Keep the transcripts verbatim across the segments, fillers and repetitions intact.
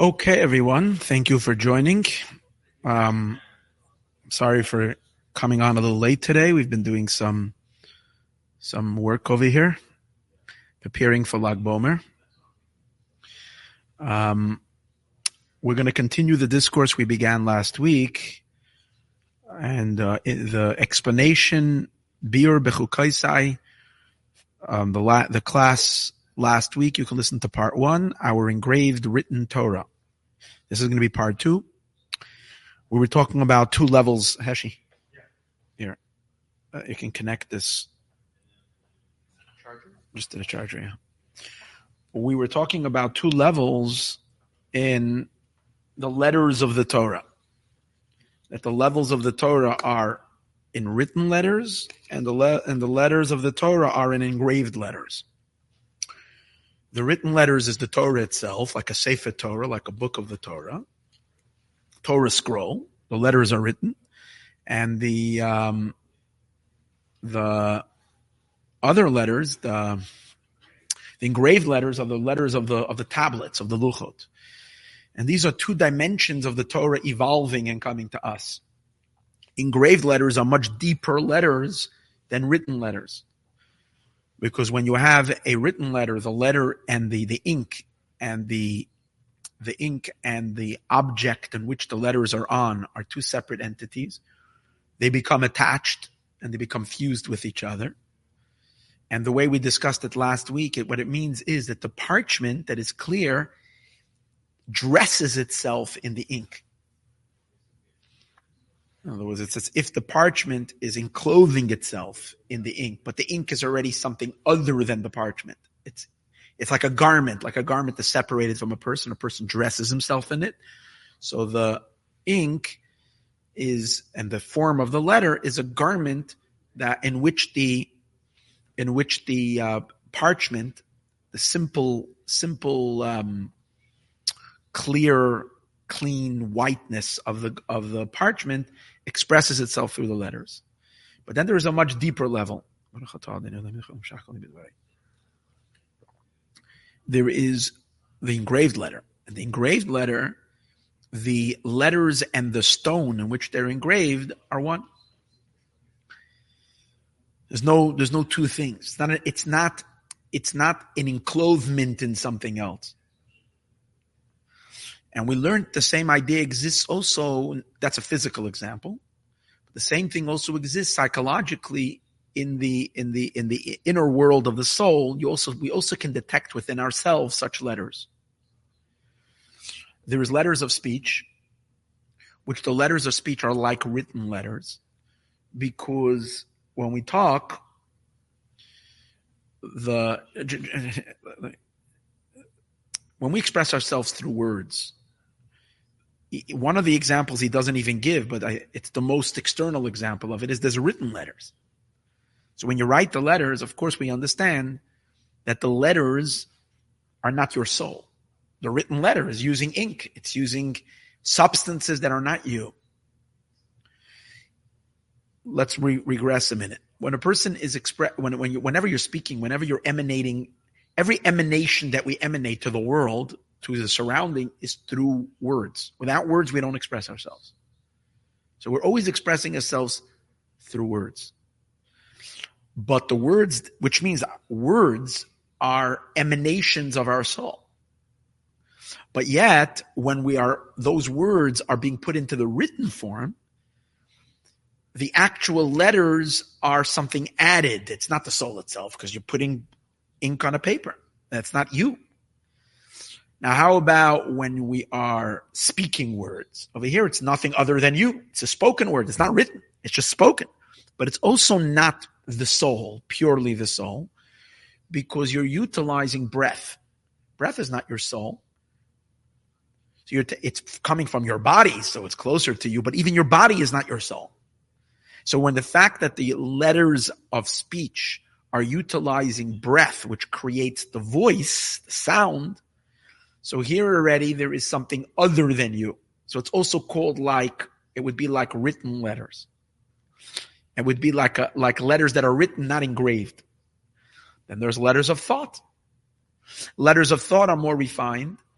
Okay, everyone. Thank you for joining. Um, sorry for coming on a little late today. We've been doing some some work over here, preparing for Lag Bomer. Um, we're going to continue the discourse we began last week, and uh, the explanation Biur Bechukaisai, um, the la- the class last week. You can listen to part one, our engraved written Torah. This is going to be part two. We were talking about two levels. Heshi, here, uh, you can connect this charger? Just to the charger. Yeah. We were talking about two levels in the letters of the Torah. That the levels of the Torah are in written letters, and the le- and the letters of the Torah are in engraved letters. The written letters is the Torah itself, like a Sefer Torah, like a book of the Torah, Torah scroll. The letters are written, and the um, the other letters, the the engraved letters, are the letters of the of the tablets of the Luchot, and these are two dimensions of the Torah evolving and coming to us. Engraved letters are much deeper letters than written letters. Because when you have a written letter, the letter and the, the ink and the the ink and the object in which the letters are on are two separate entities. They become attached and they become fused with each other. And the way we discussed it last week, it, what it means is that the parchment that is clear dresses itself in the ink. In other words, it's as if the parchment is enclothing itself in the ink, but the ink is already something other than the parchment. It's it's like a garment, like a garment that's separated from a person. A person dresses himself in it. So the ink is, and the form of the letter is a garment that in which the in which the uh, parchment, the simple, simple, um, clear, clean whiteness of the of the parchment expresses itself through the letters. But then there is a much deeper level. There is the engraved letter. And the engraved letter, the letters and the stone in which they're engraved are one. There's no there's no two things. It's not a, it's not it's not an enclothement in something else. And we learned the same idea exists also, that's a physical example. The same thing also exists psychologically in the in the in the inner world of the soul. You also we also can detect within ourselves such letters. There is letters of speech, which the letters of speech are like written letters, because when we talk, the when we express ourselves through words, one of the examples he doesn't even give, but I, it's the most external example of it, is there's written letters. So when you write the letters, of course we understand that the letters are not your soul. The written letter is using ink. It's using substances that are not you. Let's re- regress a minute. When a person is express, when when you, whenever you're speaking, whenever you're emanating, every emanation that we emanate to the world, to the surrounding, is through words. Without words, we don't express ourselves. So we're always expressing ourselves through words. But the words, which means words are emanations of our soul. But yet, when we are, those words are being put into the written form, the actual letters are something added. It's not the soul itself, because you're putting ink on a paper. That's not you. Now, how about when we are speaking words? Over here, it's nothing other than you. It's a spoken word. It's not written. It's just spoken. But it's also not the soul, purely the soul, because you're utilizing breath. Breath is not your soul. So you're t- it's coming from your body, so it's closer to you, but even your body is not your soul. So when the fact that the letters of speech are utilizing breath, which creates the voice, the sound, so here already there is something other than you. So it's also called like, it would be like written letters. It would be like a, like letters that are written, not engraved. Then there's letters of thought. Letters of thought are more refined,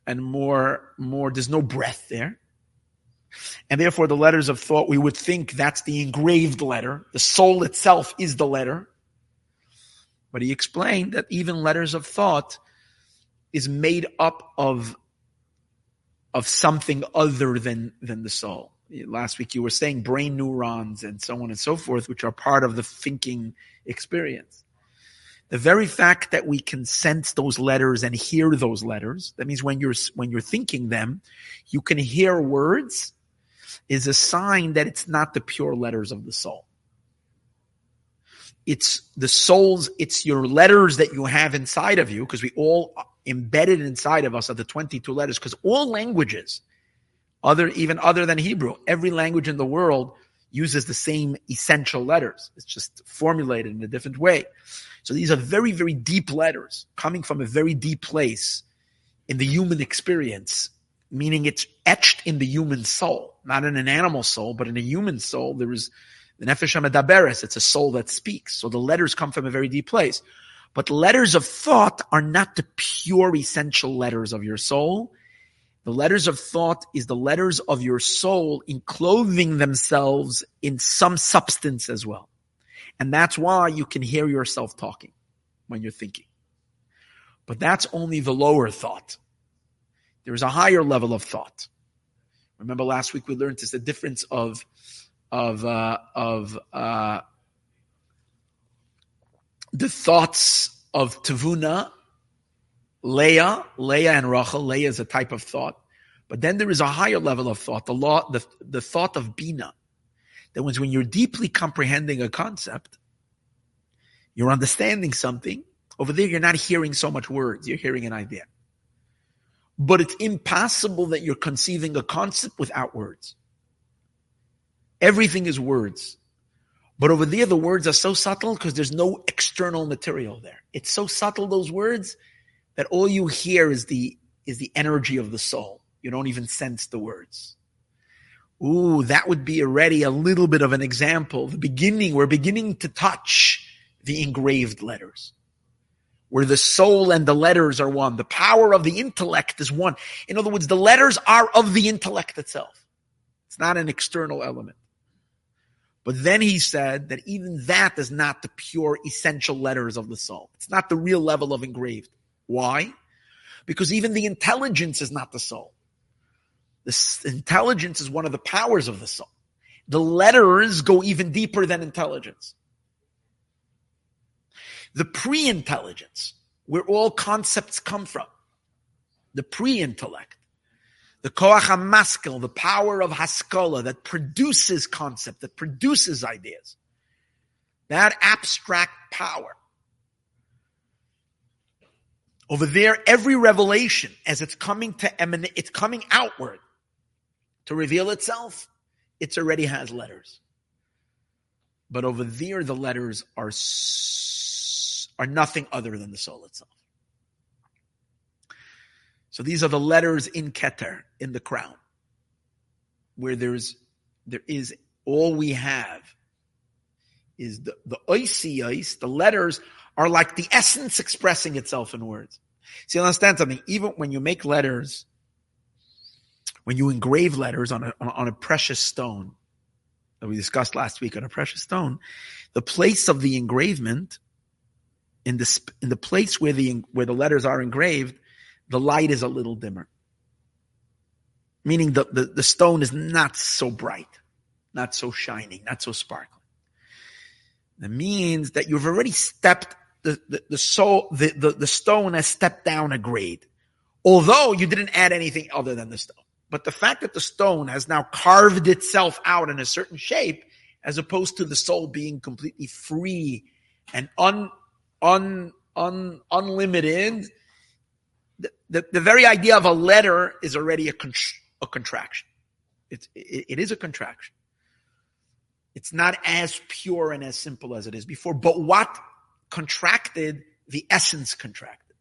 and more, more, there's no breath there. And therefore the letters of thought, we would think that's the engraved letter. The soul itself is the letter. But he explained that even letters of thought is made up of, of something other than, than the soul. Last week you were saying brain neurons and so on and so forth, which are part of the thinking experience. The very fact that we can sense those letters and hear those letters, that means when you're, when you're thinking them, you can hear words, is a sign that it's not the pure letters of the soul. It's the soul's, it's your letters that you have inside of you, because we all embedded inside of us are the twenty-two letters, because all languages, other, even other than Hebrew, every language in the world uses the same essential letters. It's just formulated in a different way. So these are very, very deep letters coming from a very deep place in the human experience, meaning it's etched in the human soul, not in an animal soul, but in a human soul. There is the nefesh hamendaberes. It's a soul that speaks. So the letters come from a very deep place. But letters of thought are not the pure essential letters of your soul. The letters of thought is the letters of your soul enclothing themselves in some substance as well. And that's why you can hear yourself talking when you're thinking. But that's only the lower thought. There's a higher level of thought. Remember last week we learned there's the difference of of uh, of uh, the thoughts of Tevuna, Leah, Leah and Rachel. Leah is a type of thought, but then there is a higher level of thought, the law, the the thought of Bina. That means when you're deeply comprehending a concept, you're understanding something. Over there, you're not hearing so much words; you're hearing an idea. But it's impossible that you're conceiving a concept without words. Everything is words. But over there, the words are so subtle because there's no external material there. It's so subtle, those words, that all you hear is the, is the energy of the soul. You don't even sense the words. Ooh, that would be already a little bit of an example. The beginning, we're beginning to touch the engraved letters, where the soul and the letters are one. The power of the intellect is one. In other words, the letters are of the intellect itself. It's not an external element. But then he said that even that is not the pure essential letters of the soul. It's not the real level of engraved. Why? Because even the intelligence is not the soul. The intelligence is one of the powers of the soul. The letters go even deeper than intelligence. The pre-intelligence, where all concepts come from. The pre-intellect. The koach hamaskil, the power of haskalah that produces concept, that produces ideas. That abstract power. Over there, every revelation, as it's coming to emanate, it's coming outward to reveal itself, it already has letters. But over there, the letters are, are nothing other than the soul itself. So these are the letters in Keter, in the crown, where there's, there is, all we have is the, the oisiyos, the letters are like the essence expressing itself in words. See, understand something, even when you make letters, when you engrave letters on a, on a precious stone, that we discussed last week on a precious stone, the place of the engravement, in the, in the place where the, where the letters are engraved, the light is a little dimmer. Meaning the, the, the stone is not so bright, not so shining, not so sparkling. That means that you've already stepped, the, the, the soul, the, the, the stone has stepped down a grade. Although you didn't add anything other than the stone. But the fact that the stone has now carved itself out in a certain shape, as opposed to the soul being completely free and un, un, un, unlimited, The, the, the very idea of a letter is already a, con- a contraction. It's, it, it is a contraction. It's not as pure and as simple as it is before. But what contracted, the essence contracted.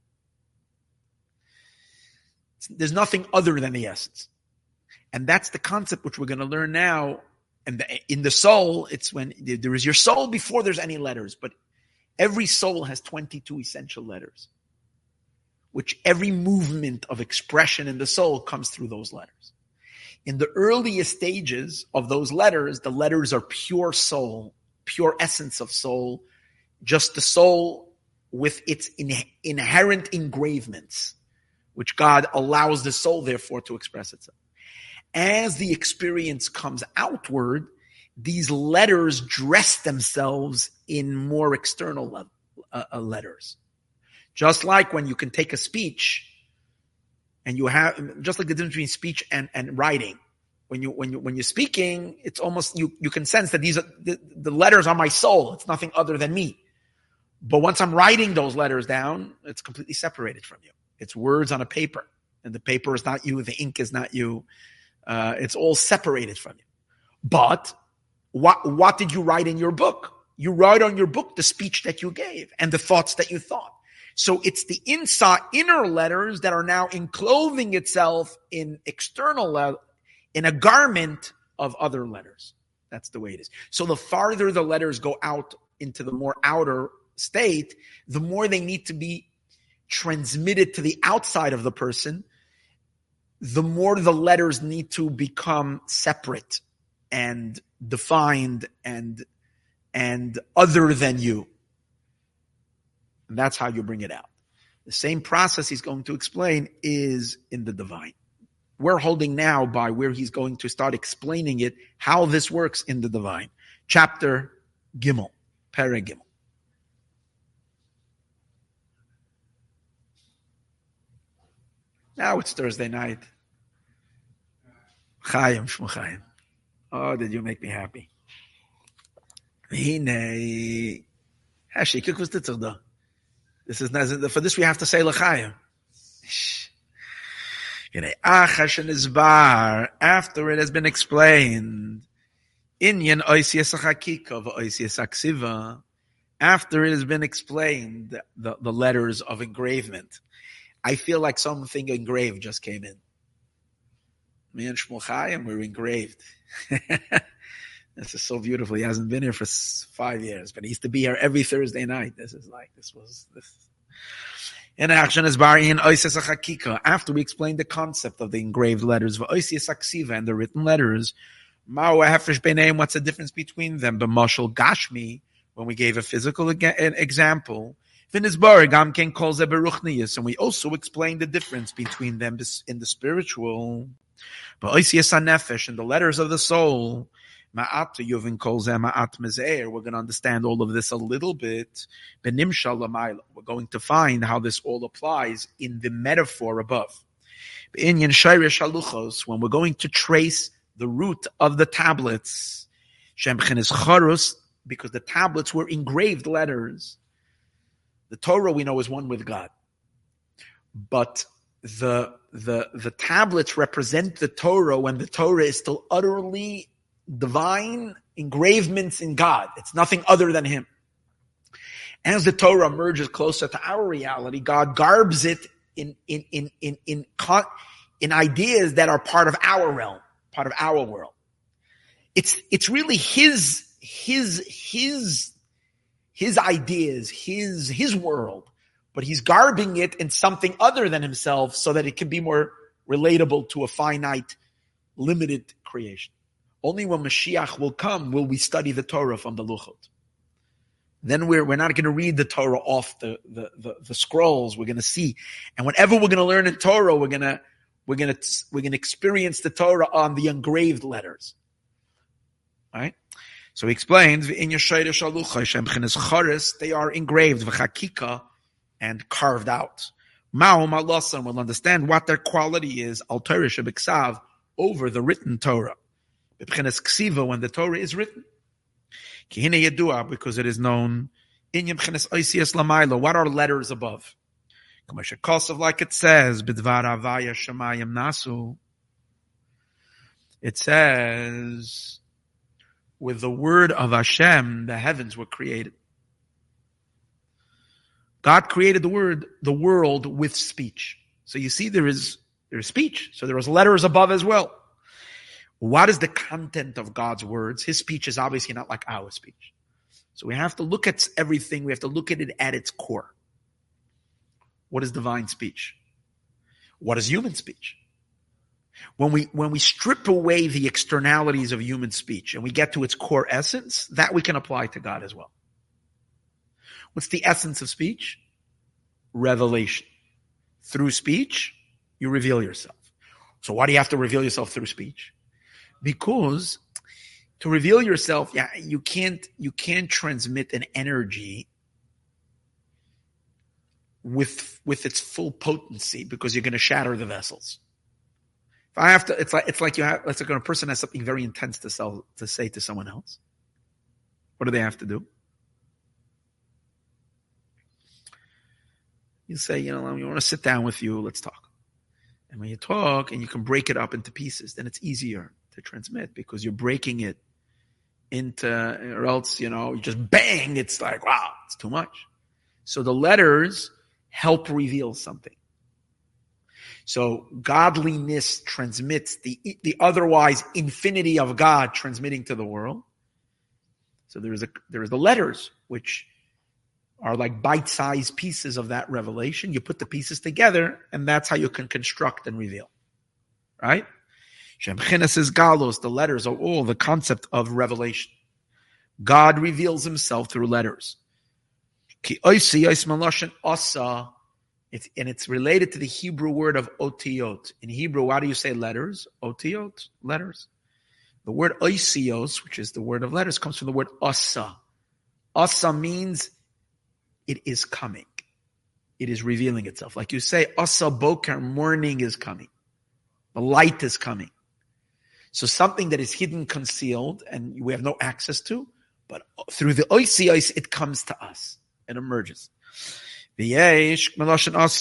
There's nothing other than the essence. And that's the concept which we're going to learn now. And the, in the soul, it's when there is your soul before there's any letters. But every soul has twenty-two essential letters, which every movement of expression in the soul comes through those letters. In the earliest stages of those letters, the letters are pure soul, pure essence of soul, just the soul with its in, inherent engravements, which God allows the soul, therefore, to express itself. As the experience comes outward, these letters dress themselves in more external level, uh, uh, letters. Just like when you can take a speech and you have, just like the difference between speech and, and writing. When you, when you, when you're speaking, it's almost, you, you can sense that these are, the, the letters are my soul. It's nothing other than me. But once I'm writing those letters down, it's completely separated from you. It's words on a paper, and the paper is not you. The ink is not you. Uh, it's all separated from you. But what, what did you write in your book? You write on your book the speech that you gave and the thoughts that you thought. So it's the inside, inner letters that are now enclothing itself in external, le- in a garment of other letters. That's the way it is. So the farther the letters go out into the more outer state, the more they need to be transmitted to the outside of the person, the more the letters need to become separate and defined and, and other than you. And that's how you bring it out. The same process he's going to explain is in the divine. We're holding now by where he's going to start explaining it, how this works in the divine. Chapter Gimel, Perek Gimel. Now it's Thursday night. Chaim, Shmu Chaim. Oh, did you make me happy? Hine. Hashi, kik was dit da. This is not, for this we have to say L'chaim. After it has been explained, Inyan Oisias Hakika Oisias Aksiva. After it has been explained, the, the letters of engravement. I feel like something engraved just came in. Me and Shmuel Chaim were engraved. This is so beautiful. He hasn't been here for five years, but he used to be here every Thursday night. This is like, this was, this. In action is Bari in Oisias Hakika. After we explained the concept of the engraved letters, Oisias Aksiva, and the written letters, Ma'u Hefresh Beineim, what's the difference between them? B'mashal Gashmi, when we gave a physical example, and we also explained the difference between them in the spiritual. But in the letters of the soul, we're going to understand all of this a little bit. We're going to find how this all applies in the metaphor above. When we're going to trace the root of the tablets, because the tablets were engraved letters. The Torah we know is one with God. But the, the, the tablets represent the Torah when the Torah is still utterly divine engravements in God. It's nothing other than Him. As the Torah merges closer to our reality, God garbs it in, in, in, in, in, in, in ideas that are part of our realm, part of our world. It's, it's really His, His, His, His ideas, his, his world, but he's garbing it in something other than himself so that it can be more relatable to a finite, limited creation. Only when Mashiach will come will we study the Torah from the Luchot. Then we're, we're not going to read the Torah off the, the, the, the scrolls. We're going to see. And whenever we're going to learn the Torah, we're going to, we're going to, we're going to experience the Torah on the engraved letters. All right? So he explains, in your they are engraved and carved out. Ma'um Allasan will understand what their quality is, over the written Torah. When the Torah is written. Because it is known, what are letters above? Like it says, it says, with the word of Hashem, the heavens were created. God created the word, the world with speech. So you see there is, there is speech. So there is letters above as well. What is the content of God's words? His speech is obviously not like our speech. So we have to look at everything. We have to look at it at its core. What is divine speech? What is human speech? When we when we strip away the externalities of human speech and we get to its core essence, that we can apply to God as well. What's the essence of speech? Revelation. Through speech, you reveal yourself. So why do you have to reveal yourself through speech? Because to reveal yourself, yeah, you can't you can't transmit an energy with with its full potency because you're going to shatter the vessels. If I have to, it's like it's like you have. It's like when a person has something very intense to sell to say to someone else. What do they have to do? You say, you know, I want to sit down with you. Let's talk. And when you talk and you can break it up into pieces, then it's easier to transmit because you're breaking it into, or else, you know, you just bang. It's like, wow, it's too much. So the letters help reveal something. So godliness transmits the, the otherwise infinity of God transmitting to the world. So there is a, there is the letters, which are like bite-sized pieces of that revelation. You put the pieces together, and that's how you can construct and reveal. Right? Shemchenes is galos. The letters are all the concept of revelation. God reveals himself through letters. Ki oisi ois maloshen osa. It's, and it's related to the Hebrew word of otiyot. In Hebrew, why do you say letters? Otiyot, letters. The word oisios, which is the word of letters, comes from the word asa. Asa means it is coming. It is revealing itself. Like you say, asa boker, morning is coming. The light is coming. So something that is hidden, concealed, and we have no access to, but through the oisios, it comes to us. It emerges. Now,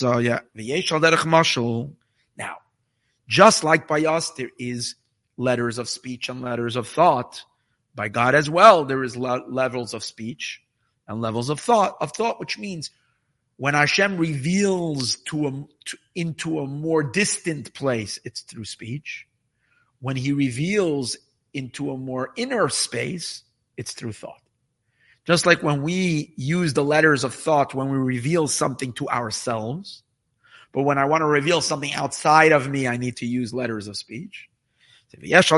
just like by us, there is letters of speech and letters of thought. By God as well, there is le- levels of speech and levels of thought. Of thought, which means when Hashem reveals to a, to, into a more distant place, it's through speech. When He reveals into a more inner space, it's through thought. Just like when we use the letters of thought when we reveal something to ourselves, but when I want to reveal something outside of me, I need to use letters of speech. There's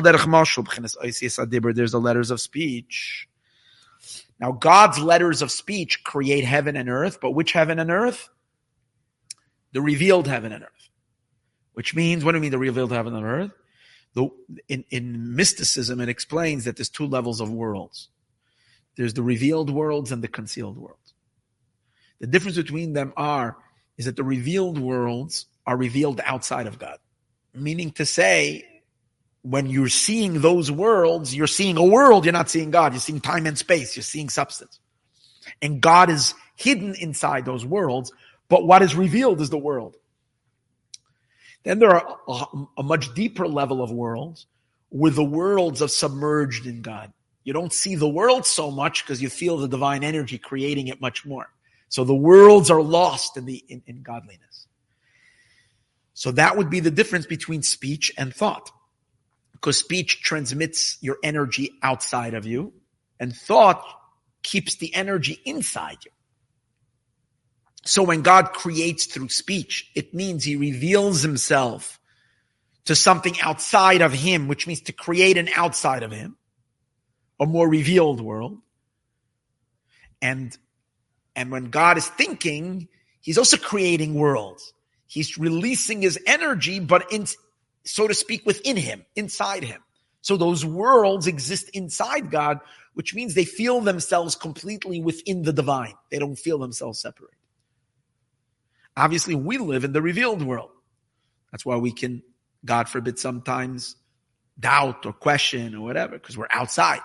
the letters of speech. Now, God's letters of speech create heaven and earth, but which heaven and earth? The revealed heaven and earth. Which means, what do you mean the revealed heaven and earth? The, in, in mysticism, it explains that there's two levels of worlds. There's the revealed worlds and the concealed worlds. The difference between them are, is that the revealed worlds are revealed outside of God. Meaning to say, when you're seeing those worlds, you're seeing a world, you're not seeing God. You're seeing time and space. You're seeing substance. And God is hidden inside those worlds, but what is revealed is the world. Then there are a, a much deeper level of worlds, where the worlds are submerged in God. You don't see the world so much because you feel the divine energy creating it much more. So the worlds are lost in the in, in godliness. So that would be the difference between speech and thought. Because speech transmits your energy outside of you, and thought keeps the energy inside you. So when God creates through speech, it means He reveals Himself to something outside of Him, which means to create an outside of Him. A more revealed world. And, and when God is thinking, He's also creating worlds. He's releasing His energy, but in, so to speak, within Him, inside Him. So those worlds exist inside God, which means they feel themselves completely within the divine. They don't feel themselves separate. Obviously, we live in the revealed world. That's why we can, God forbid, sometimes doubt or question or whatever, because we're outside.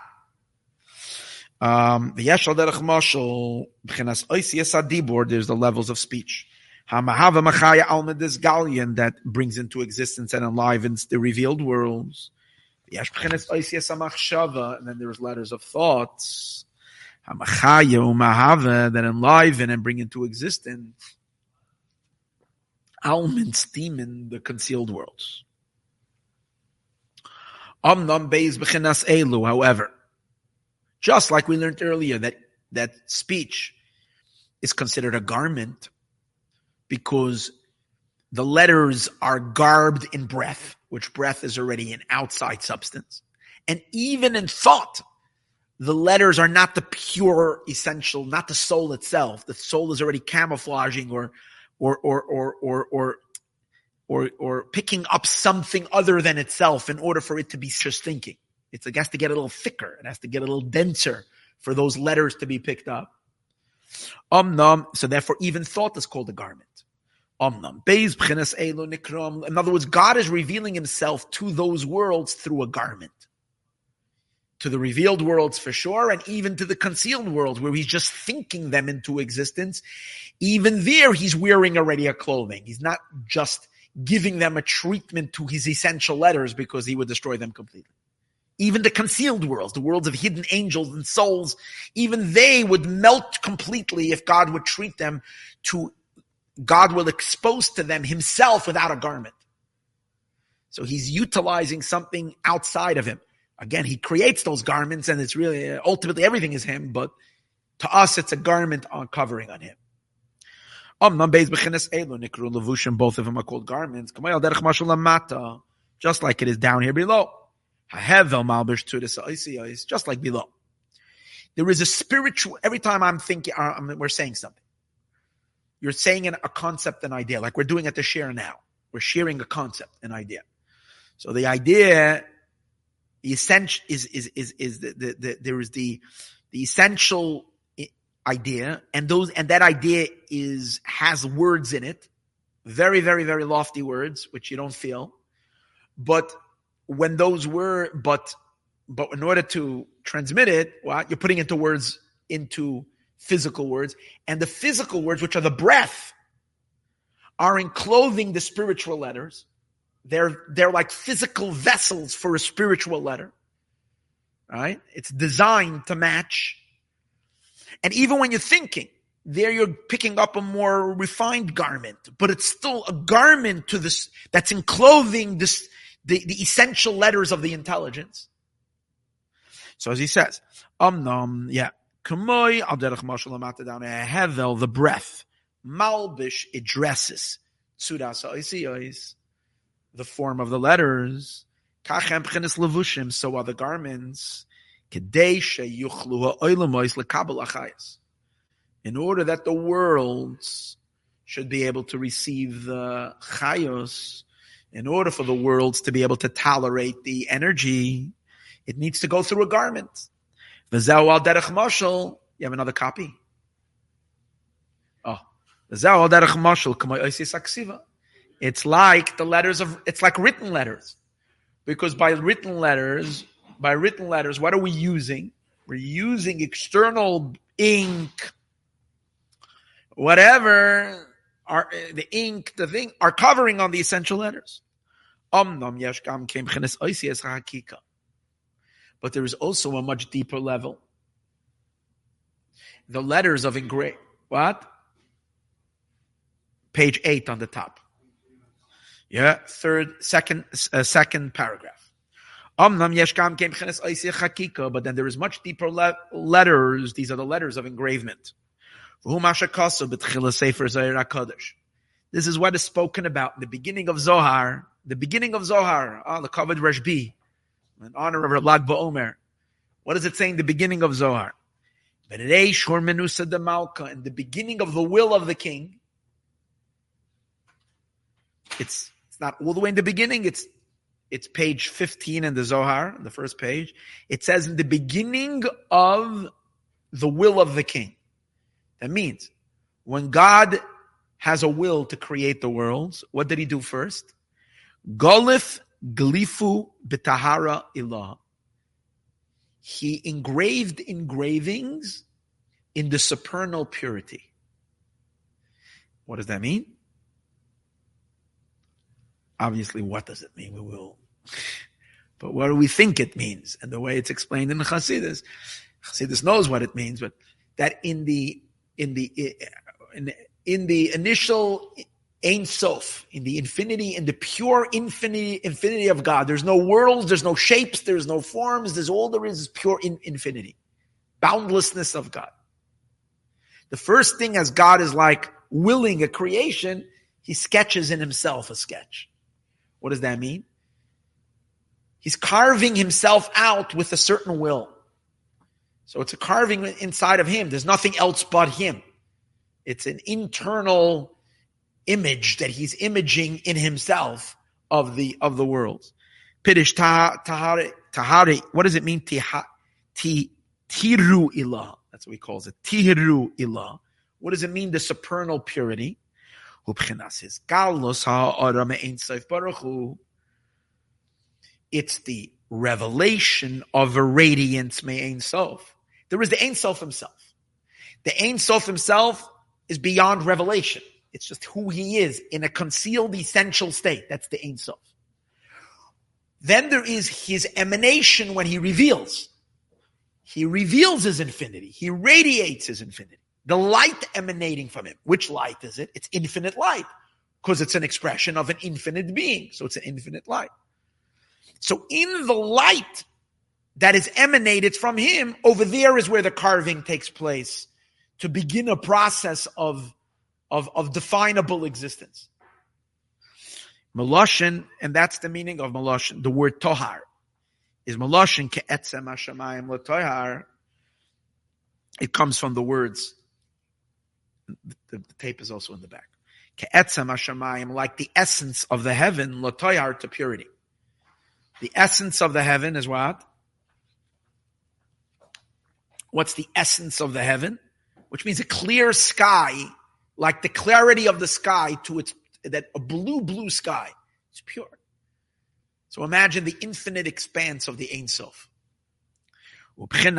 Um, there's the levels of speech. That brings into existence and enlivens the revealed worlds. And then there's letters of thoughts that enliven and bring into existence almond demon, the concealed worlds. However, just like we learned earlier that, that speech is considered a garment because the letters are garbed in breath, which breath is already an outside substance. And even in thought, the letters are not the pure essential, not the soul itself. The soul is already camouflaging or or or or or or or, or picking up something other than itself in order for it to be just thinking. It's, it has to get a little thicker. It has to get a little denser for those letters to be picked up. Omnam, so therefore even thought is called a garment. Omnam. In other words, God is revealing himself to those worlds through a garment. To the revealed worlds for sure, and even to the concealed worlds where he's just thinking them into existence. Even there, he's wearing already a clothing. He's not just giving them a treatment to his essential letters because he would destroy them completely. Even the concealed worlds, the worlds of hidden angels and souls, even they would melt completely if God would treat them to, God will expose to them himself without a garment. So he's utilizing something outside of him. Again, he creates those garments and it's really, ultimately everything is him, but to us it's a garment on covering on him. Both of them are called garments, just like it is down here below. Just like below. There is a spiritual, every time I'm thinking, I'm, we're saying something. You're saying an, a concept, an idea, like we're doing at the share now. We're sharing a concept, an idea. So the idea, the essential is, is, is, is the, the, the, there is the, the essential idea, and those, and that idea is, has words in it. Very, very, very lofty words, which you don't feel. But when those were, but, but in order to transmit it, well, you're putting into words, into physical words, and the physical words, which are the breath, are enclothing the spiritual letters. They're, they're like physical vessels for a spiritual letter. Right? It's designed to match. And even when you're thinking, there you're picking up a more refined garment, but it's still a garment to this, that's enclothing this, the, the essential letters of the intelligence. So as he says, um, yeah, Kamoy al derech mashal lamata down hevel, the breath, malbish, it dresses, tzudas ha'isiyos, the form of the letters, kachem b'chinas levushim, so are the garments, kedei sheyuchlu ha'olamos lekabel achayos, in order that the worlds should be able to receive the chayos, in order for the worlds to be able to tolerate the energy, it needs to go through a garment. V'zeu al derech mashal, you have another copy? Oh. V'zeu al derech mashal, k'may oisis aksiva. It's like the letters of, it's like written letters. Because by written letters, by written letters, what are we using? We're using external ink, whatever, are, the ink, the thing, are covering on the essential letters. But there is also a much deeper level. The letters of engrave. What? Page eight on the top. Yeah, third, second, uh, second paragraph. But then there is much deeper le- letters. These are the letters of engravement. This is what is spoken about in the beginning of Zohar. The beginning of Zohar, oh, the Kavod Rashbi, in honor of Lag BaOmer. What does it say in the beginning of Zohar? In the beginning of the will of the king. It's it's not all the way in the beginning. It's it's page fifteen in the Zohar, the first page. It says in the beginning of the will of the king. That means when God has a will to create the worlds, what did he do first? Golif glifu b'tahara ilah. He engraved engravings in the supernal purity. What does that mean? Obviously, what does it mean? We will. But what do we think it means? And the way it's explained in Chassidus, Chassidus knows what it means, but that in the in the in, in the initial Ein Sof, in the infinity, in the pure infinity, infinity of God, there's no worlds, there's no shapes, there's no forms, there's all there is is pure in, infinity, boundlessness of God. The first thing as God is like willing a creation, he sketches in himself a sketch. What does that mean? He's carving himself out with a certain will. So it's a carving inside of him. There's nothing else but him. It's an internal image that he's imaging in himself of the of the world. Pidish tahari tahari. What does it mean? Tiru ilah. That's what he calls it. Tiru ilah. What does it mean? The supernal purity. It's the revelation of a radiance me'ein sof. There is the Ein Sof himself. The Ein Sof himself is beyond revelation. It's just who he is in a concealed essential state. That's the Ein Sof. Then there is his emanation when he reveals. He reveals his infinity. He radiates his infinity. The light emanating from him. Which light is it? It's infinite light. Because it's an expression of an infinite being. So it's an infinite light. So in the light that is emanated from him, over there is where the carving takes place to begin a process of, of, of definable existence. Meloshin, and that's the meaning of Meloshin. The word tohar is Meloshin ke'etzem hashamayim l'tohar. It comes from the words, the, the tape is also in the back. Ke'etzem hashamayim, like the essence of the heaven, l'tohar, to purity. The essence of the heaven is what? What's the essence of the heaven? Which means a clear sky, like the clarity of the sky to its, that a blue, blue sky. It's pure. So imagine the infinite expanse of the Ein Sof. And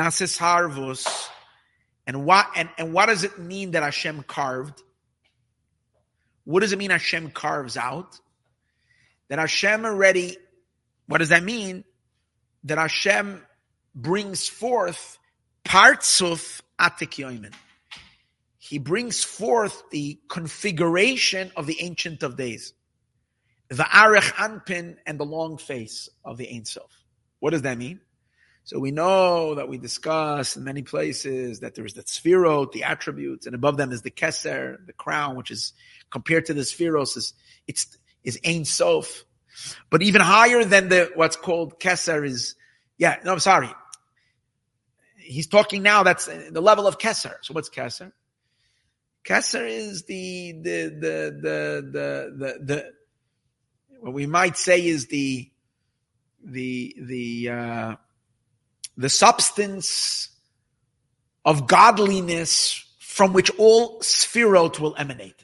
what, and, and what does it mean that Hashem carved? What does it mean Hashem carves out? That Hashem already, what does that mean? That Hashem brings forth partsuf atik yoimin. He brings forth the configuration of the Ancient of Days. The Arech Anpin and the long face of the Ein Sof. What does that mean? So we know that we discuss in many places that there is the Sphirot, the attributes, and above them is the Keser, the crown, which is compared to the Sphiros, is it's is Ein Sof. But even higher than the what's called Keser is, yeah, no, I'm sorry. He's talking now, that's the level of Keser. So what's Keser? Keser is the, the, the, the, the, the, the, what we might say is the, the, the, uh, the substance of godliness from which all Sphirot will emanate.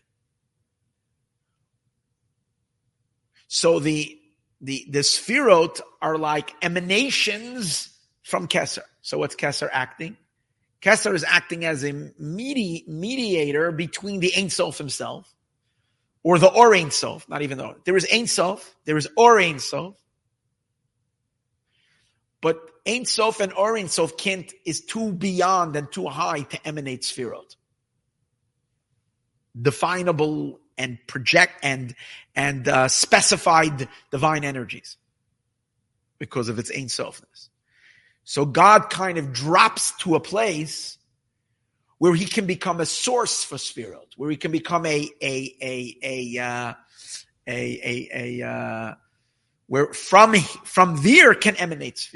So the, the, the Sphirot are like emanations from Keser. So what's Keser acting? Keser is acting as a medi- mediator between the Ein Sof himself, or the Or Ein Sof, not even though. There is Ein Sof, there is Or Ein Sof, but Ein Sof and Or Ein Sof can't, is too beyond and too high to emanate Sphirot. Definable and project and, and uh, specified divine energies because of its Ein Sofness. So God kind of drops to a place where he can become a source for Sphirot, where he can become a a a a uh, a a, a uh, where from from there can emanate Sphirot.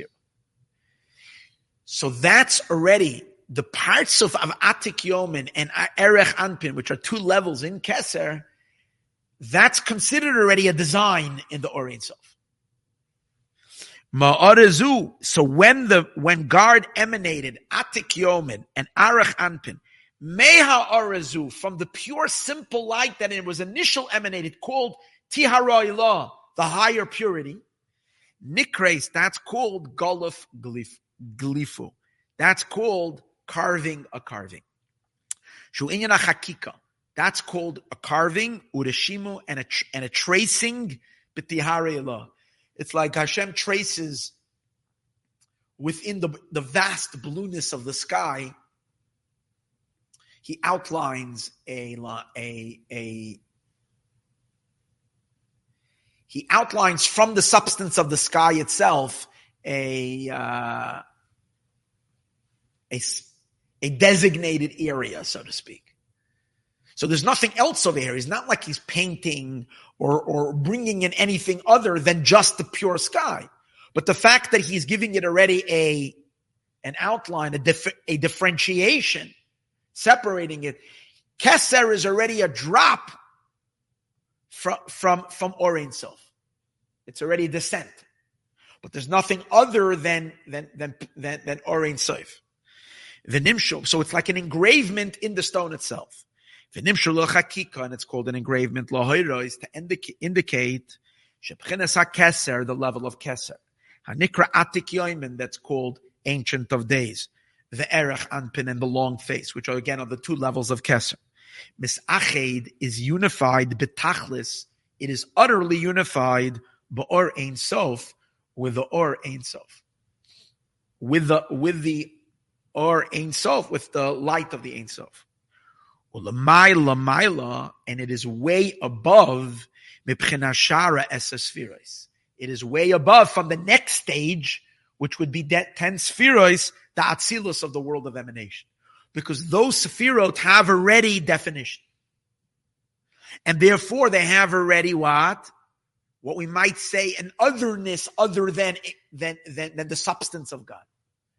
So that's already the parts of, of Atik Yomin and Erech Anpin, which are two levels in Keser. That's considered already a design in the Or Ein Sof. Ma'arezu. So when the when God emanated Atik Yomin and Arach Anpin, Meha Arezu, from the pure simple light that it was initial emanated, called Tihara Ilah, the higher purity. Nikres, that's called Goluf glif, Glifu. That's called carving a carving. Shu'inyana Hakika. That's called a carving, Ureshimu, and a, and a tracing, B'tihara Ilah. It's like Hashem traces within the, the vast blueness of the sky. He outlines a, a, a, he outlines from the substance of the sky itself a, uh, a, a designated area, so to speak. So there's nothing else over here. He's not like he's painting or, or bringing in anything other than just the pure sky. But the fact that he's giving it already a, an outline, a, dif- a differentiation, separating it, Keser is already a drop from, from, from Or Ein Sof. It's already a descent. But there's nothing other than, than, than, than, than Or Ein Sof. V'nimshul. So it's like an engravement in the stone itself. V'nimshul l'chakika, and it's called an engravement, l'hoirois, to indic- indicate shebchenes ha-keser, the level of keser. Hanikra atik yoimin, that's called ancient of days. The erech anpin and the long face, which are again are the two levels of keser. Misached is unified betachlis. It is utterly unified ba'or ein sof, with the Or Ein Sof. With the with the Or Ein Sof, with the light of the Ein Sof. U'l'mayla mayla, and it is way above mibchina shara esesphiros. It is way above from the next stage, which would be that ten spheros, the atzilus of the world of emanation. Because those sephirot have already definition. And therefore they have already what? What we might say an otherness other than, than, than, than the substance of God.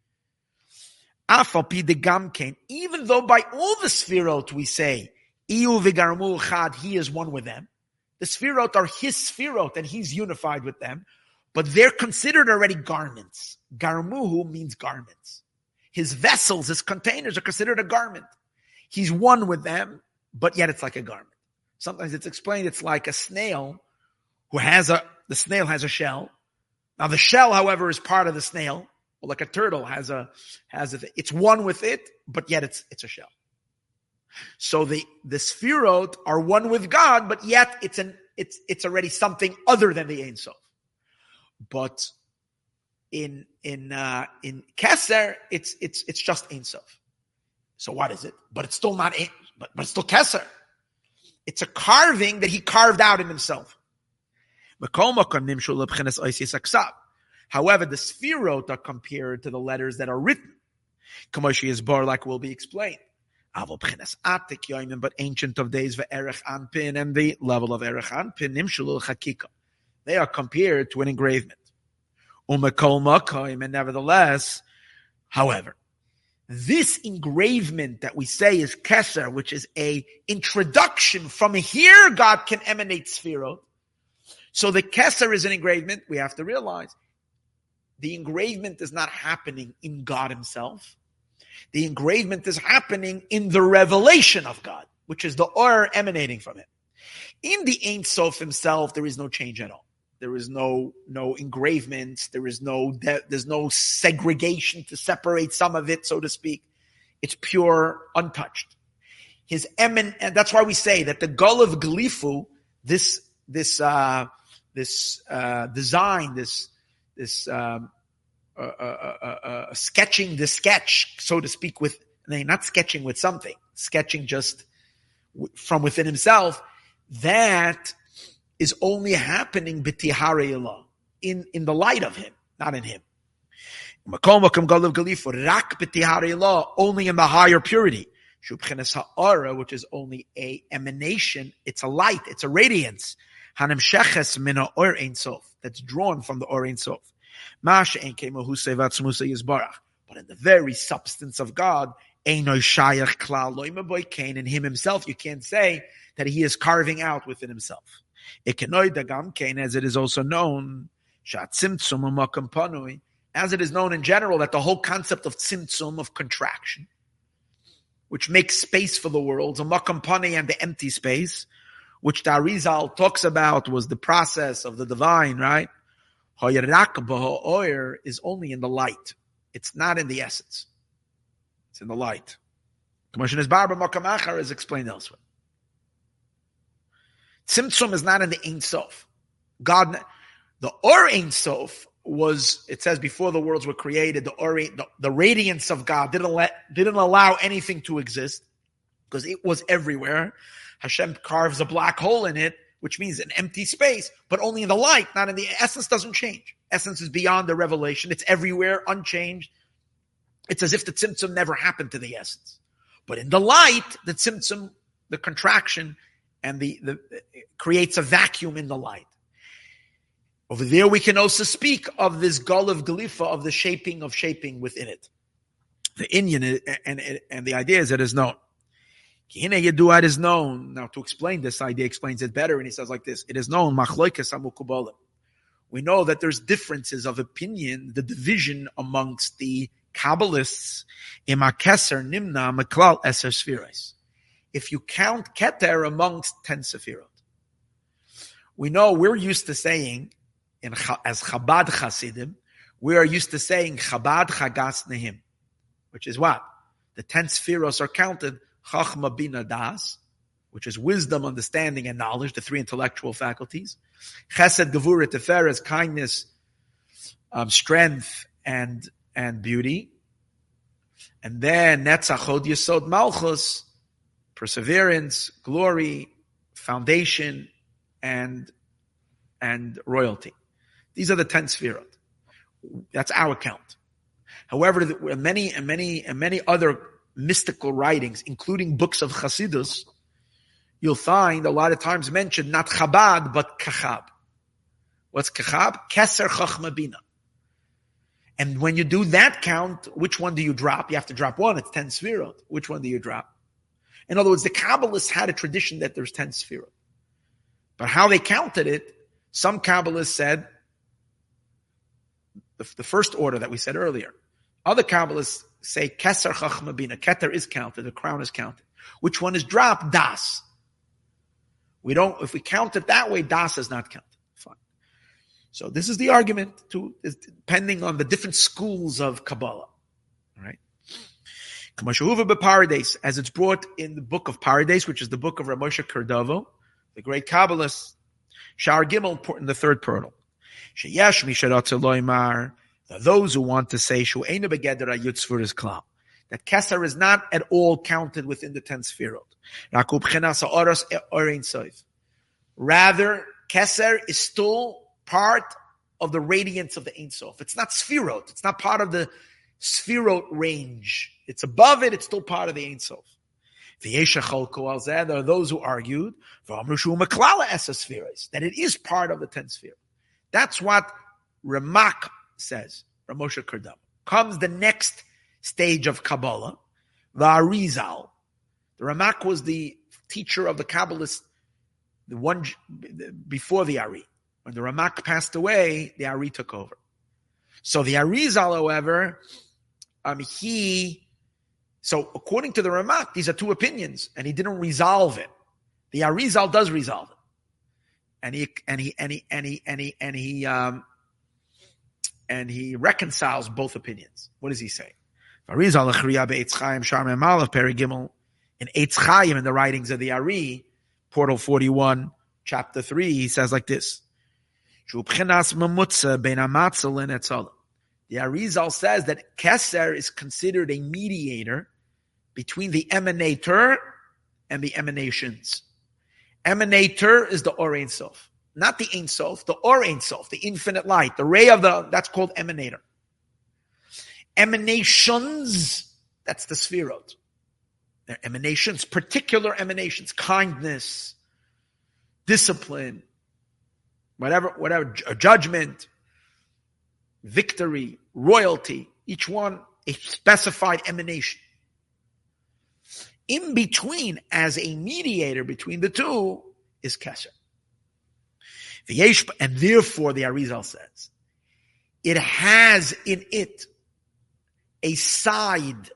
Even though by all the sphirot we say, Iyu v'garmu chad, he is one with them. The sphirot are his sphirot and he's unified with them. But they're considered already garments. Garmuhu means garments. His vessels, his containers are considered a garment. He's one with them, but yet it's like a garment. Sometimes it's explained it's like a snail who has a, the snail has a shell. Now the shell, however, is part of the snail, or like a turtle has a, has a, it's one with it, but yet it's, it's a shell. So the, the sphirot are one with God, but yet it's an, it's, it's already something other than the Ein Sof. But in, in, uh, in Keser, it's, it's, it's just Ein Sof. So what is it? But it's still not, Ein, but, but it's still Keser. It's a carving that he carved out in himself. However, the sphirot are compared to the letters that are written. Like will be explained. But ancient of days, ve'erech anpin, and the level of erech anpin, nimshul chakika. They are compared to an engravement. And nevertheless, however, this engravement that we say is keser, which is a introduction from here, God can emanate sphirot. So the keser is an engravement. We have to realize the engravement is not happening in God himself. The engravement is happening in the revelation of God, which is the Or emanating from him. In the Ein Sof himself, there is no change at all. There is no no engravements. There is no de- there's no segregation to separate some of it, so to speak. It's pure, untouched. His emin, and that's why we say that the Gol of Glifu, this this uh, this uh, design, this this um, uh, uh, uh, uh, sketching the sketch, so to speak, with not sketching with something, sketching just w- from within himself. That is only happening b'tihare ilah, in in the light of him, not in him. Makom makom Gol of Glifu, rak b'tihare ilah, only in the higher purity. Shubchenes ha'ara, which is only a emanation, it's a light, it's a radiance. Hanem sheches min Or Ein Sof, that's drawn from the Or Ein Sof. Masha ein kemo husevat smusa yizbarach, but in the very substance of God, einoy shayach klal lo imaboy kain, in him himself, you can't say that he is carving out within himself. Ikenoy dagam kain, as it is also known, shat tzimtzum u'makam panui, as it is known in general that the whole concept of tzimtzum, of contraction, which makes space for the worlds, a makam pani, and the empty space, which the Arizal talks about was the process of the divine, right? Hoyerak b'ha'oyer is only in the light. It's not in the essence. It's in the light. Commission is barba makam achar is explained elsewhere. Tzimtzum is not in the Ein Sof. God, the Or Ein Sof was, it says before the worlds were created, the, Or, the, the radiance of God didn't let, didn't allow anything to exist because it was everywhere. Hashem carves a black hole in it, which means an empty space, but only in the light, not in the essence. Doesn't change. Essence is beyond the revelation. It's everywhere, unchanged. It's as if the tzimtzum never happened to the essence. But in the light, the tzimtzum the contraction and the, the creates a vacuum in the light. Over there, we can also speak of this gul of galifa, of the shaping of shaping within it. The Indian, and, and, and the idea is that it is known. It is known. Now, to explain this idea, explains it better, and he says like this: it is known. We know that there's differences of opinion, the division amongst the Kabbalists. If you count Keter amongst ten Sefirot, we know we're used to saying, in as Chabad Chasidim, we are used to saying Chabad Chagas Nehim, which is what? The ten Sefirot are counted Chachma Bina Das, which is wisdom, understanding, and knowledge, the three intellectual faculties. Chesed, Gevurah, Tiferes, kindness, um, strength, and and beauty. And then Netzach, Hod, Yesod, Malchus, perseverance, glory, foundation, and and royalty. These are the ten Sefirot. That's our count. However, there are many and many and many other mystical writings, including books of Chassidus, you'll find a lot of times mentioned not Chabad, but Kachab. What's Kachab? Keser Chachma Bina. And when you do that count, which one do you drop? You have to drop one. It's ten Sefirot. Which one do you drop? In other words, the Kabbalists had a tradition that there's ten Sefirot. But how they counted it, some Kabbalists said the, the first order that we said earlier. Other Kabbalists say Keser Chachma Bina. Keter is counted. The crown is counted. Which one is dropped? Das. We don't, if we count it that way, Das is not counted. Fine. So this is the argument to, is depending on the different schools of Kabbalah. All right. As it's brought in the book of Pardes, which is the book of Rav Moshe Cordova, the great Kabbalist, Shar Gimel in the third portal. Sheyesh misharatz loymar. Those who want to say Shu'einu begeder yutzfur is klal, that Keser is not at all counted within the ten Sefirot. Rather, Keser is still part of the radiance of the Ein Sof. It's not Sefirot. It's not part of the Sefirot range. It's above it. It's still part of the Ein Sof. There are those who argued that it is part of the ten Sefirot. That's what Ramak says, Rav Moshe Cordova. Comes the next stage of Kabbalah, the Arizal. The Ramak was the teacher of the Kabbalists, the one before the Ari. When the Ramak passed away, the Ari took over. So the Arizal, however, um, he, so according to the Ramak, these are two opinions, and he didn't resolve it. The Arizal does resolve it. And he, and he, and he, and he, and he, and he, um, and he reconciles both opinions. What does he say? In Eitz Chaim, in the writings of the Ari, portal forty-one, chapter three, he says like this. The Arizal says that Keser is considered a mediator between the emanator and the emanations. Emanator is the Or Ein Sof. Not the Ein Sof, the Or Ein Sof, the infinite light, the ray of the, that's called emanator. Emanations, that's the Sefirot. They're emanations, particular emanations, kindness, discipline, whatever, whatever, judgment, victory, royalty, each one a specified emanation. In between, as a mediator between the two, is Keser. And therefore, the Arizal says, it has in it a side.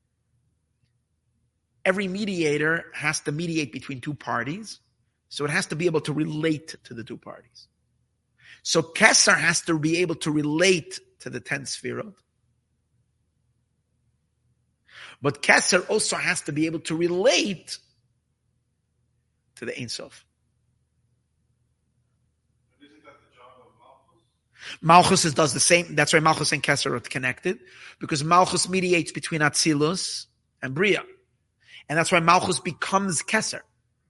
Every mediator has to mediate between two parties, so it has to be able to relate to the two parties. So Keser has to be able to relate to the ten Sefirot. But Keser also has to be able to relate to the Ein Sof. Isn't that the job of Malchus? Malchus is, does the same. That's why Malchus and Keser are connected, because Malchus mediates between Atzilus and Bria. And that's why Malchus becomes Keser.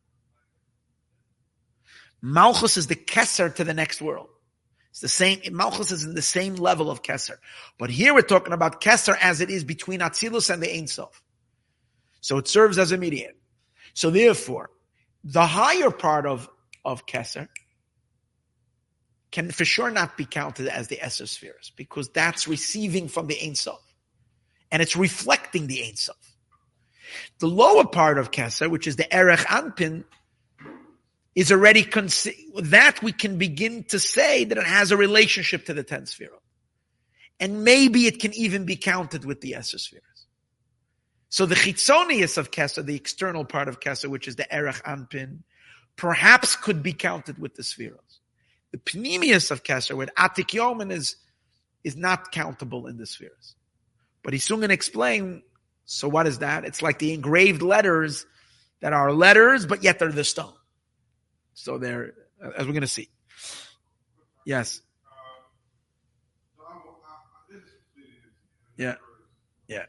Malchus is the Keser to the next world. It's the same. Malchus is in the same level of Keser. But here we're talking about Keser as it is between Atzilus and the Ein Sof. So it serves as a mediator. So therefore, the higher part of, of Keser can for sure not be counted as the Eser spheres, because that's receiving from the Ein Sof. And it's reflecting the Ein Sof. The lower part of Keser, which is the Erech Anpin, is already, con- that we can begin to say that it has a relationship to the ten Sphirot. And maybe it can even be counted with the Eser spheres. So the Chitzonius of Keser, the external part of Keser, which is the Erech Anpin, perhaps could be counted with the Spheros. The Pnimius of Keser, with Atik Yomen, is, is not countable in the Spheres. But he's soon going to explain, so what is that? It's like the engraved letters that are letters, but yet they're the stone. So they're, as we're going to see. Yes. Yeah. Yeah.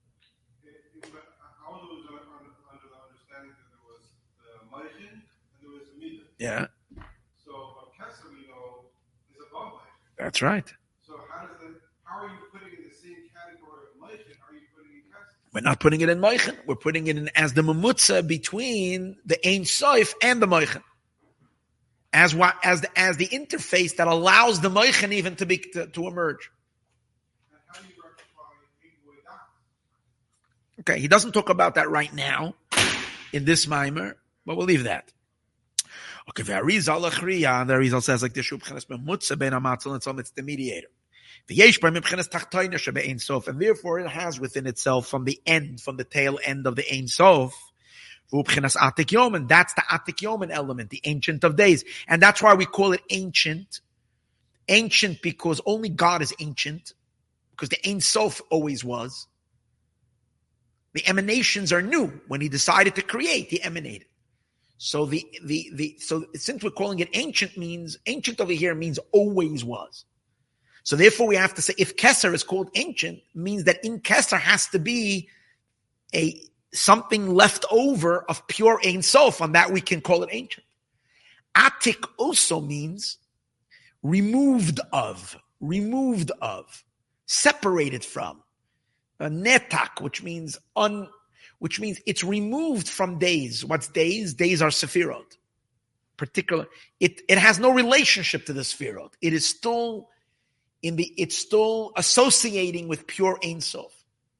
Yeah. So a Kesser, we know, is above Moshe. That's right. So how does it, how are you putting it in the same category of Moshe? Are you putting it in Kesser? We're not putting it in Moichen. We're putting it in as the Mamutza between the Ein Sof and the Moichen. As what as the as the interface that allows the Moichen even to be to, to emerge. And how do you rectify people with that? Okay, he doesn't talk about that right now in this mimer, but we'll leave that. Okay, the Arizal Achriya, and the Arizal says like the Shubchenes Memutza Ben Amatzal, and so it's the mediator. The Yesh by Mebchenes Tachtoina Shebe Ein Sof, and therefore it has within itself from the end, from the tail end of the Ein Sof, V'ubchenes Atik Yomen. That's the Atik Yomen element, the Ancient of Days, and that's why we call it ancient. Ancient because only God is ancient, because the Ein Sof always was. The emanations are new. When he decided to create, he emanated. So the, the, the, so since we're calling it ancient means, ancient over here means always was. So therefore we have to say, if Keser is called ancient, means that in Keser has to be a, something left over of pure Ein Sof, on that we can call it ancient. Atik also means removed of, removed of, separated from. A netak, which means un, which means it's removed from days. What's days? Days are Sefirot. Particular, it, it has no relationship to the Sefirot. It is still in the, it's still associating with pure Ein Sof.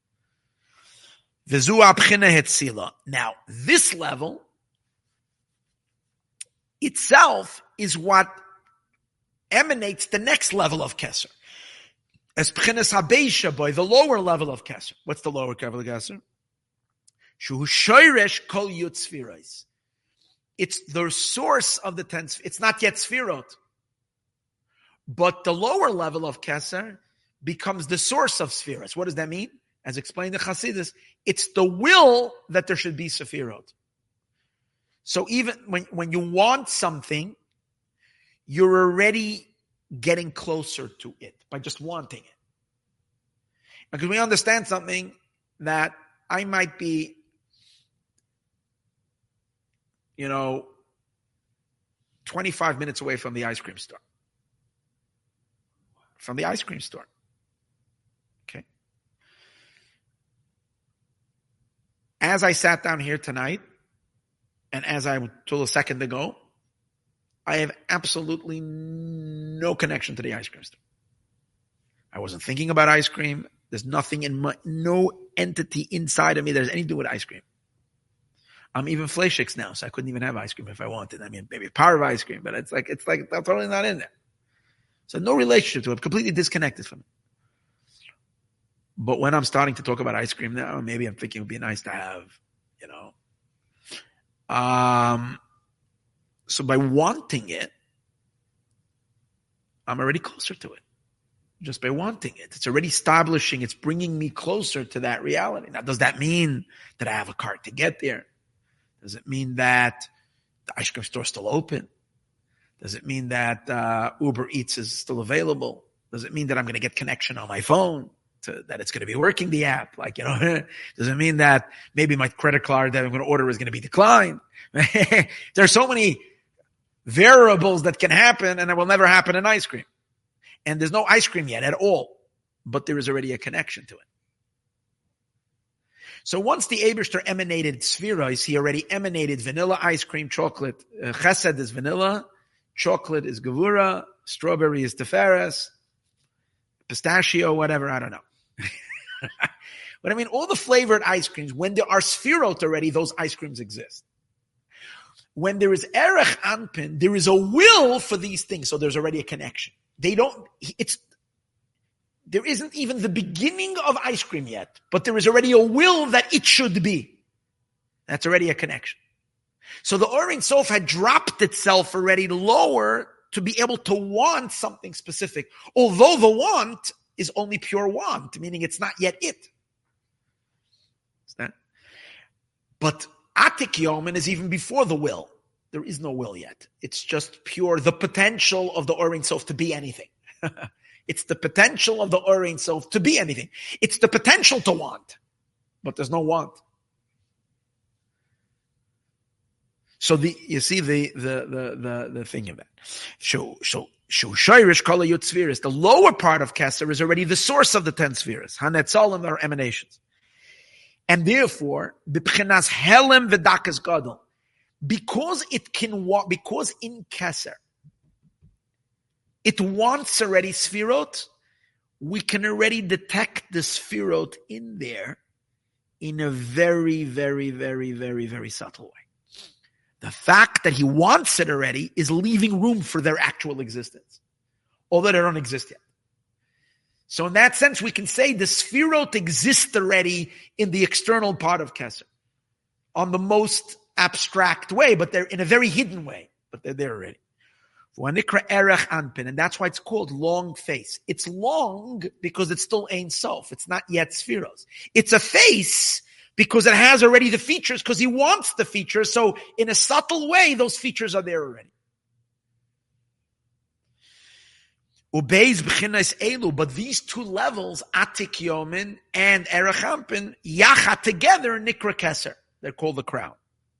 V'zu abchina hetzila. Now, this level itself is what emanates the next level of Keser. As P'chines HaBeisha boy, the lower level of Keser. What's the lower level of Keser? Shuhu shoyresh kol yud sfiros. It's the source of the ten. It's not yet sfirot, but the lower level of Keser becomes the source of sfiros. What does that mean? As explained in Chassidus, it's the will that there should be sefirot. So even when, when you want something, you're already getting closer to it by just wanting it. Because we understand something that I might be, you know, twenty-five minutes away from the ice cream store. From the ice cream store. Okay. As I sat down here tonight, and as I told a second ago, I have absolutely no connection to the ice cream store. I wasn't thinking about ice cream. There's nothing in my, no entity inside of me that has anything to do with ice cream. I'm even Fleischiks now, so I couldn't even have ice cream if I wanted. I mean, maybe a power of ice cream, but it's like, it's like, that's totally not in there. So no relationship to it. I'm completely disconnected from it. But when I'm starting to talk about ice cream now, maybe I'm thinking it would be nice to have, you know. Um, so by wanting it, I'm already closer to it. Just by wanting it. It's already establishing, it's bringing me closer to that reality. Now, does that mean that I have a cart to get there? Does it mean that the ice cream store is still open? Does it mean that uh, Uber Eats is still available? Does it mean that I'm going to get connection on my phone? To, that it's going to be working, the app? Like, you know, does it mean that maybe my credit card that I'm going to order is going to be declined? There are so many variables that can happen, and it will never happen in ice cream. And there's no ice cream yet at all, but there is already a connection to it. So once the Eibishter emanated spheroids, he already emanated vanilla ice cream, chocolate. Uh, chesed is vanilla, chocolate is gevura, strawberry is teferes, pistachio, whatever, I don't know. But I mean, all the flavored ice creams, when there are spherot already, those ice creams exist. When there is erech anpin, there is a will for these things, so there's already a connection. They don't, it's, there isn't even the beginning of ice cream yet, but there is already a will that it should be. That's already a connection. So the Or Ein Sof had dropped itself already lower to be able to want something specific, although the want is only pure want, meaning it's not yet it. Is that? But Atik Yomen is even before the will. There is no will yet. It's just pure, the potential of the Or Ein Sof to be anything. It's the potential of the Or Ein Sof to be anything. It's the potential to want, but there's no want. So the you see the the the the, the thing of that. So so so Shoirish Kala Yud Spheres. The lower part of Keser is already the source of the ten spheres. Hanetzalim are emanations, and therefore b'pchinas helem v'dakas gadol, because it can wa- because in Keser it wants already Sfirot, we can already detect the Sfirot in there in a very, very, very, very, very subtle way. The fact that he wants it already is leaving room for their actual existence, although they don't exist yet. So in that sense, we can say the Sfirot exist already in the external part of Keser, on the most abstract way, but they're in a very hidden way, but they're there already. And that's why it's called long face. It's long because it's still Ein Sof. It's not yet Spheros. It's a face because it has already the features, because he wants the features. So in a subtle way, those features are there already. Ubeis b'chinas elu, but these two levels, Atik Yomin and Erech Anpin, Yachat together, Nikra Keser. They're called the crown.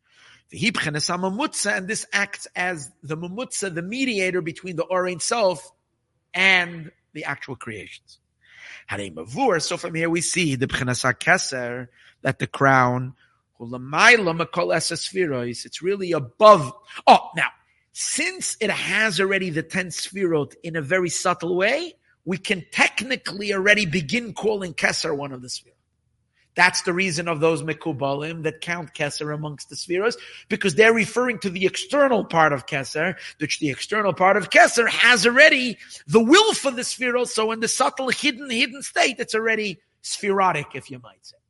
And this acts as the mamutza, the mediator between the Or Ein Sof and the actual creations. So from here we see the B'chinas HaKeser, that the crown, it's really above. Oh, now, since it has already the ten Sfirot in a very subtle way, we can technically already begin calling Keser one of the Sfirot. That's the reason of those Mekubalim that count Keser amongst the Spheros, because they're referring to the external part of Keser, which the external part of Keser has already the will for the Spheros, so in the subtle, hidden, hidden state, it's already spherotic, if you might say.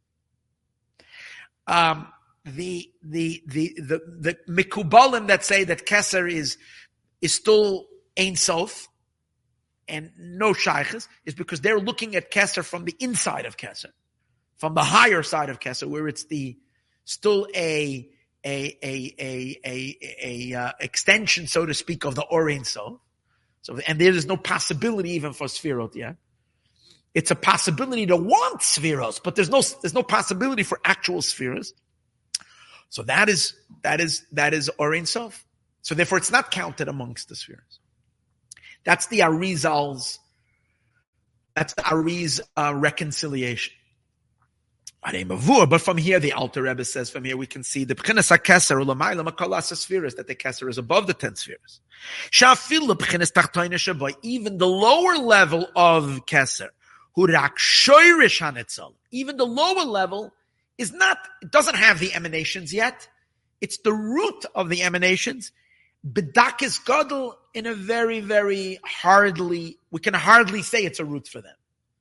Um, the, the, the, the, the Mekubalim that say that Keser is, is still Ein Sof, and no Shaykhs, is because they're looking at Keser from the inside of Keser. From the higher side of Keser, where it's the still a a a a a, a uh, extension, so to speak, of the Or Ein Sof. So, and there is no possibility even for Sfirot yet. It's a possibility to want Sfiros, but there's no there's no possibility for actual Sfiros. So that is that is that is Or Ein Sof. So therefore, it's not counted amongst the Sfiros. That's the Arizal's. That's the Ariz uh, reconciliation. But from here, the Alter Rebbe says, from here we can see the B'chinas HaKeser u'lamayla makalas spheres, that the Keser is above the ten spheres. Sha'afilu b'chinas tachtoina shabai, even the lower level of Keser, hu rak shoirish hanetzal, even the lower level is not, it doesn't have the emanations yet. It's the root of the emanations. B'dakis gadol, in a very, very hardly, we can hardly say it's a root for them.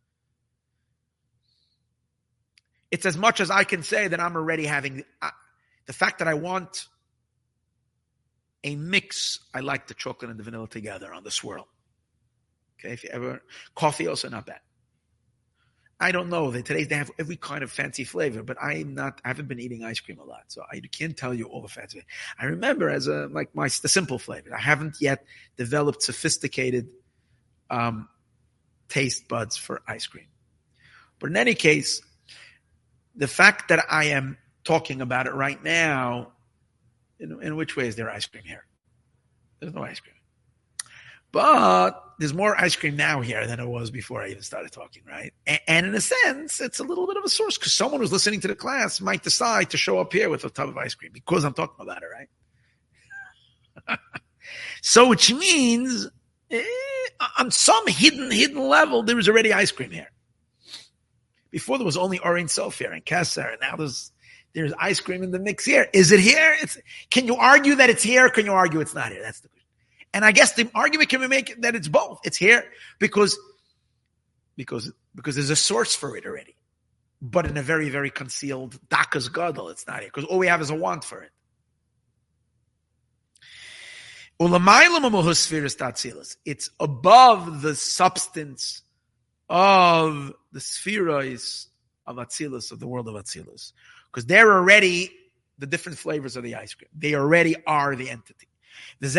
It's as much as I can say that I'm already having uh, the fact that I want a mix. I like the chocolate and the vanilla together on the swirl. Okay, if you ever, coffee also not bad. I don't know that today they have every kind of fancy flavor, but I'm not, I haven't been eating ice cream a lot, so I can't tell you all the fancy. I remember as a, like my, the simple flavor. I haven't yet developed sophisticated um, taste buds for ice cream. But in any case, the fact that I am talking about it right now, in, in which way is there ice cream here? There's no ice cream. But there's more ice cream now here than it was before I even started talking, right? And, and in a sense, it's a little bit of a source because someone who's listening to the class might decide to show up here with a tub of ice cream because I'm talking about it, right? So which means eh, on some hidden, hidden level, there was already ice cream here. Before there was only Orin Sof here and Kesser, and now there's there's ice cream in the mix here. Is it here? It's, can you argue that it's here or can you argue it's not here? That's the question. And I guess the argument can be made that it's both. It's here because, because, because there's a source for it already. But in a very, very concealed Dakas Gadol, it's not here. Because all we have is a want for it. It's above the substance of the spheroids of Atzilus, of the world of Atzilus. Because they're already the different flavors of the ice cream. They already are the entity. It's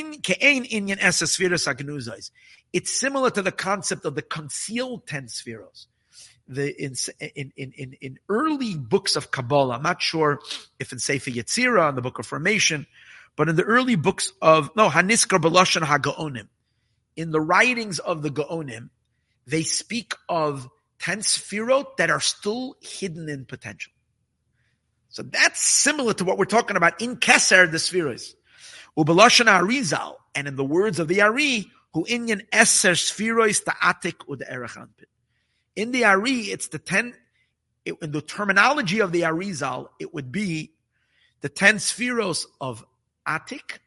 similar to the concept of the concealed ten spheros. The, in, in, in, in early books of Kabbalah, I'm not sure if in Sefer Yetzirah, in the Book of Formation, but in the early books of, no, Haniskar B'Lashon HaGaonim, in the writings of the Gaonim, they speak of ten sphirot that are still hidden in potential. So that's similar to what we're talking about in Keser, the spheros. Ubelashon Arizal, and in the words of the Ari, who inyan eser spherois ta'atik ud erech anpin. In the Ari, it's the ten, it, in the terminology of the Arizal, it would be the ten spheros of Atik,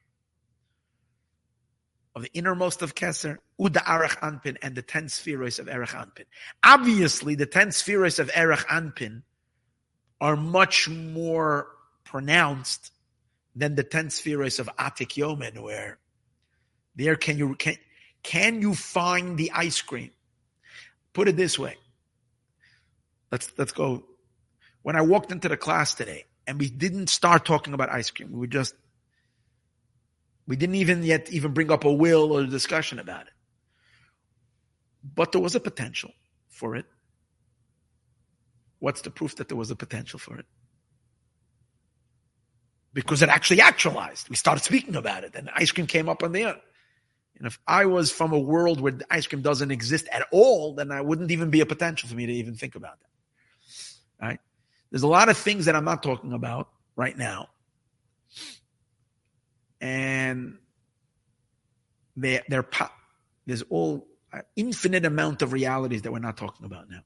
of the innermost of Keser, ud erech anpin, and the ten spherois of erech anpin. Obviously, the ten spherois of erech anpin are much more pronounced than the ten spheroids of Atik Yomen, where there can you can can you find the ice cream? Put it this way. Let's let's go. When I walked into the class today, and we didn't start talking about ice cream, we were just we didn't even yet even bring up a will or a discussion about it. But there was a potential for it. What's the proof that there was a potential for it? Because it actually actualized. We started speaking about it, and ice cream came up on the air. And if I was from a world where ice cream doesn't exist at all, then I wouldn't even be a potential for me to even think about that. Right? There's a lot of things that I'm not talking about right now. And they, they're, there's all an infinite amount of realities that we're not talking about now.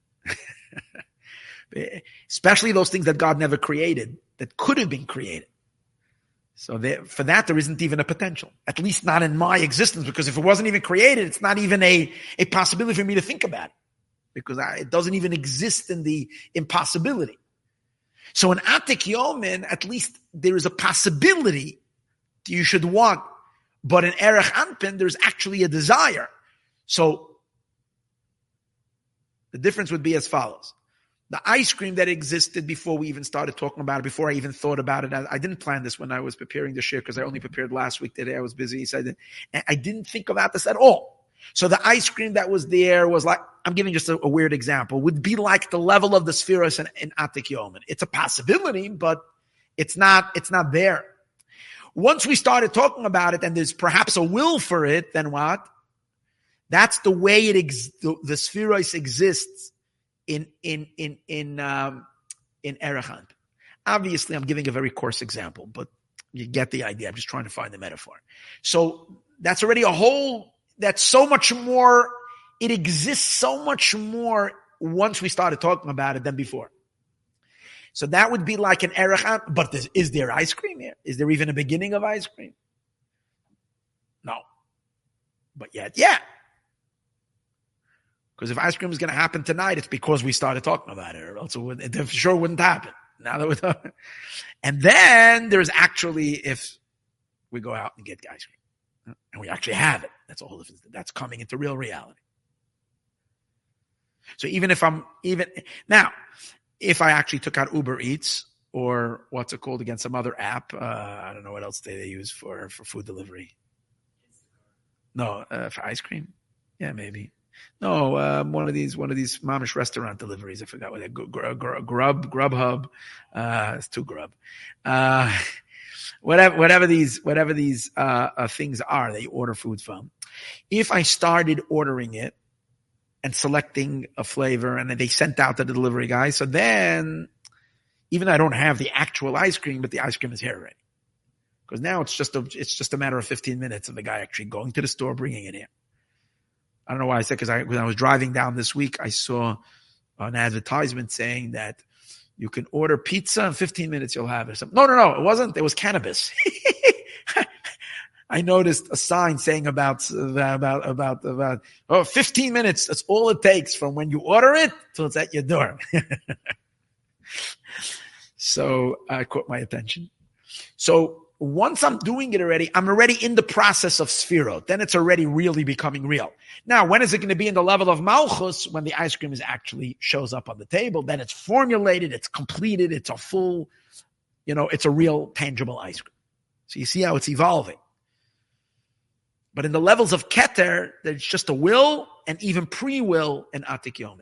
Especially those things that God never created, that could have been created. So there, for that, there isn't even a potential, at least not in my existence, because if it wasn't even created, it's not even a, a possibility for me to think about it, because I, it doesn't even exist in the impossibility. So in Atik Yomin, at least there is a possibility you should want, but in Erech Anpin, there's actually a desire. So the difference would be as follows. The ice cream that existed before we even started talking about it, before I even thought about it. I, I didn't plan this when I was preparing the shir because I only prepared last week. Today I was busy. So I didn't, I didn't think about this at all. So the ice cream that was there was like, I'm giving just a, a weird example, would be like the level of the spheros in, in Atik Yomin. It's a possibility, but it's not, it's not there. Once we started talking about it and there's perhaps a will for it, then what? That's the way it ex- the, the spheros exists in in in in um, in Erech Anpin. Obviously, I'm giving a very coarse example, but you get the idea. I'm just trying to find the metaphor. So that's already a whole. That's so much more. It exists so much more once we started talking about it than before. So that would be like an Erech Anpin. But is there ice cream here? Is there even a beginning of ice cream? No. But yet, yeah. Because if ice cream is going to happen tonight, it's because we started talking about it, or else it, would, it sure wouldn't happen. Now that we're talking. And then there's actually, if we go out and get ice cream, and we actually have it, that's a whole different, that's coming into real reality. So even if I'm, even, now, if I actually took out Uber Eats, or what's it called again, some other app, uh, I don't know what else they, they use for, for food delivery. No, uh, for ice cream? Yeah, maybe. No, um, one of these, one of these mamish restaurant deliveries. I forgot what that Grub, Grub, Grubhub. Uh, it's too Grub. Uh, whatever, whatever these, whatever these uh, uh, things are that you order food from. If I started ordering it and selecting a flavor, and then they sent out to the delivery guy, so then even though I don't have the actual ice cream, but the ice cream is here already, because now it's just a, it's just a matter of fifteen minutes of the guy actually going to the store, bringing it in. I don't know why I said, because I, when I was driving down this week, I saw an advertisement saying that you can order pizza in fifteen minutes, you'll have it. No, no, no, it wasn't. It was cannabis. I noticed a sign saying about, about, about, about, oh, fifteen minutes. That's all it takes from when you order it till it's at your door. So I uh, caught my attention. So once I'm doing it already, I'm already in the process of sphirot. Then it's already really becoming real. Now, when is it going to be in the level of malchus? When the ice cream is actually shows up on the table, then it's formulated, it's completed, it's a full, you know, it's a real tangible ice cream. So you see how it's evolving. But in the levels of keter, there's just a will and even pre-will in atik yomin.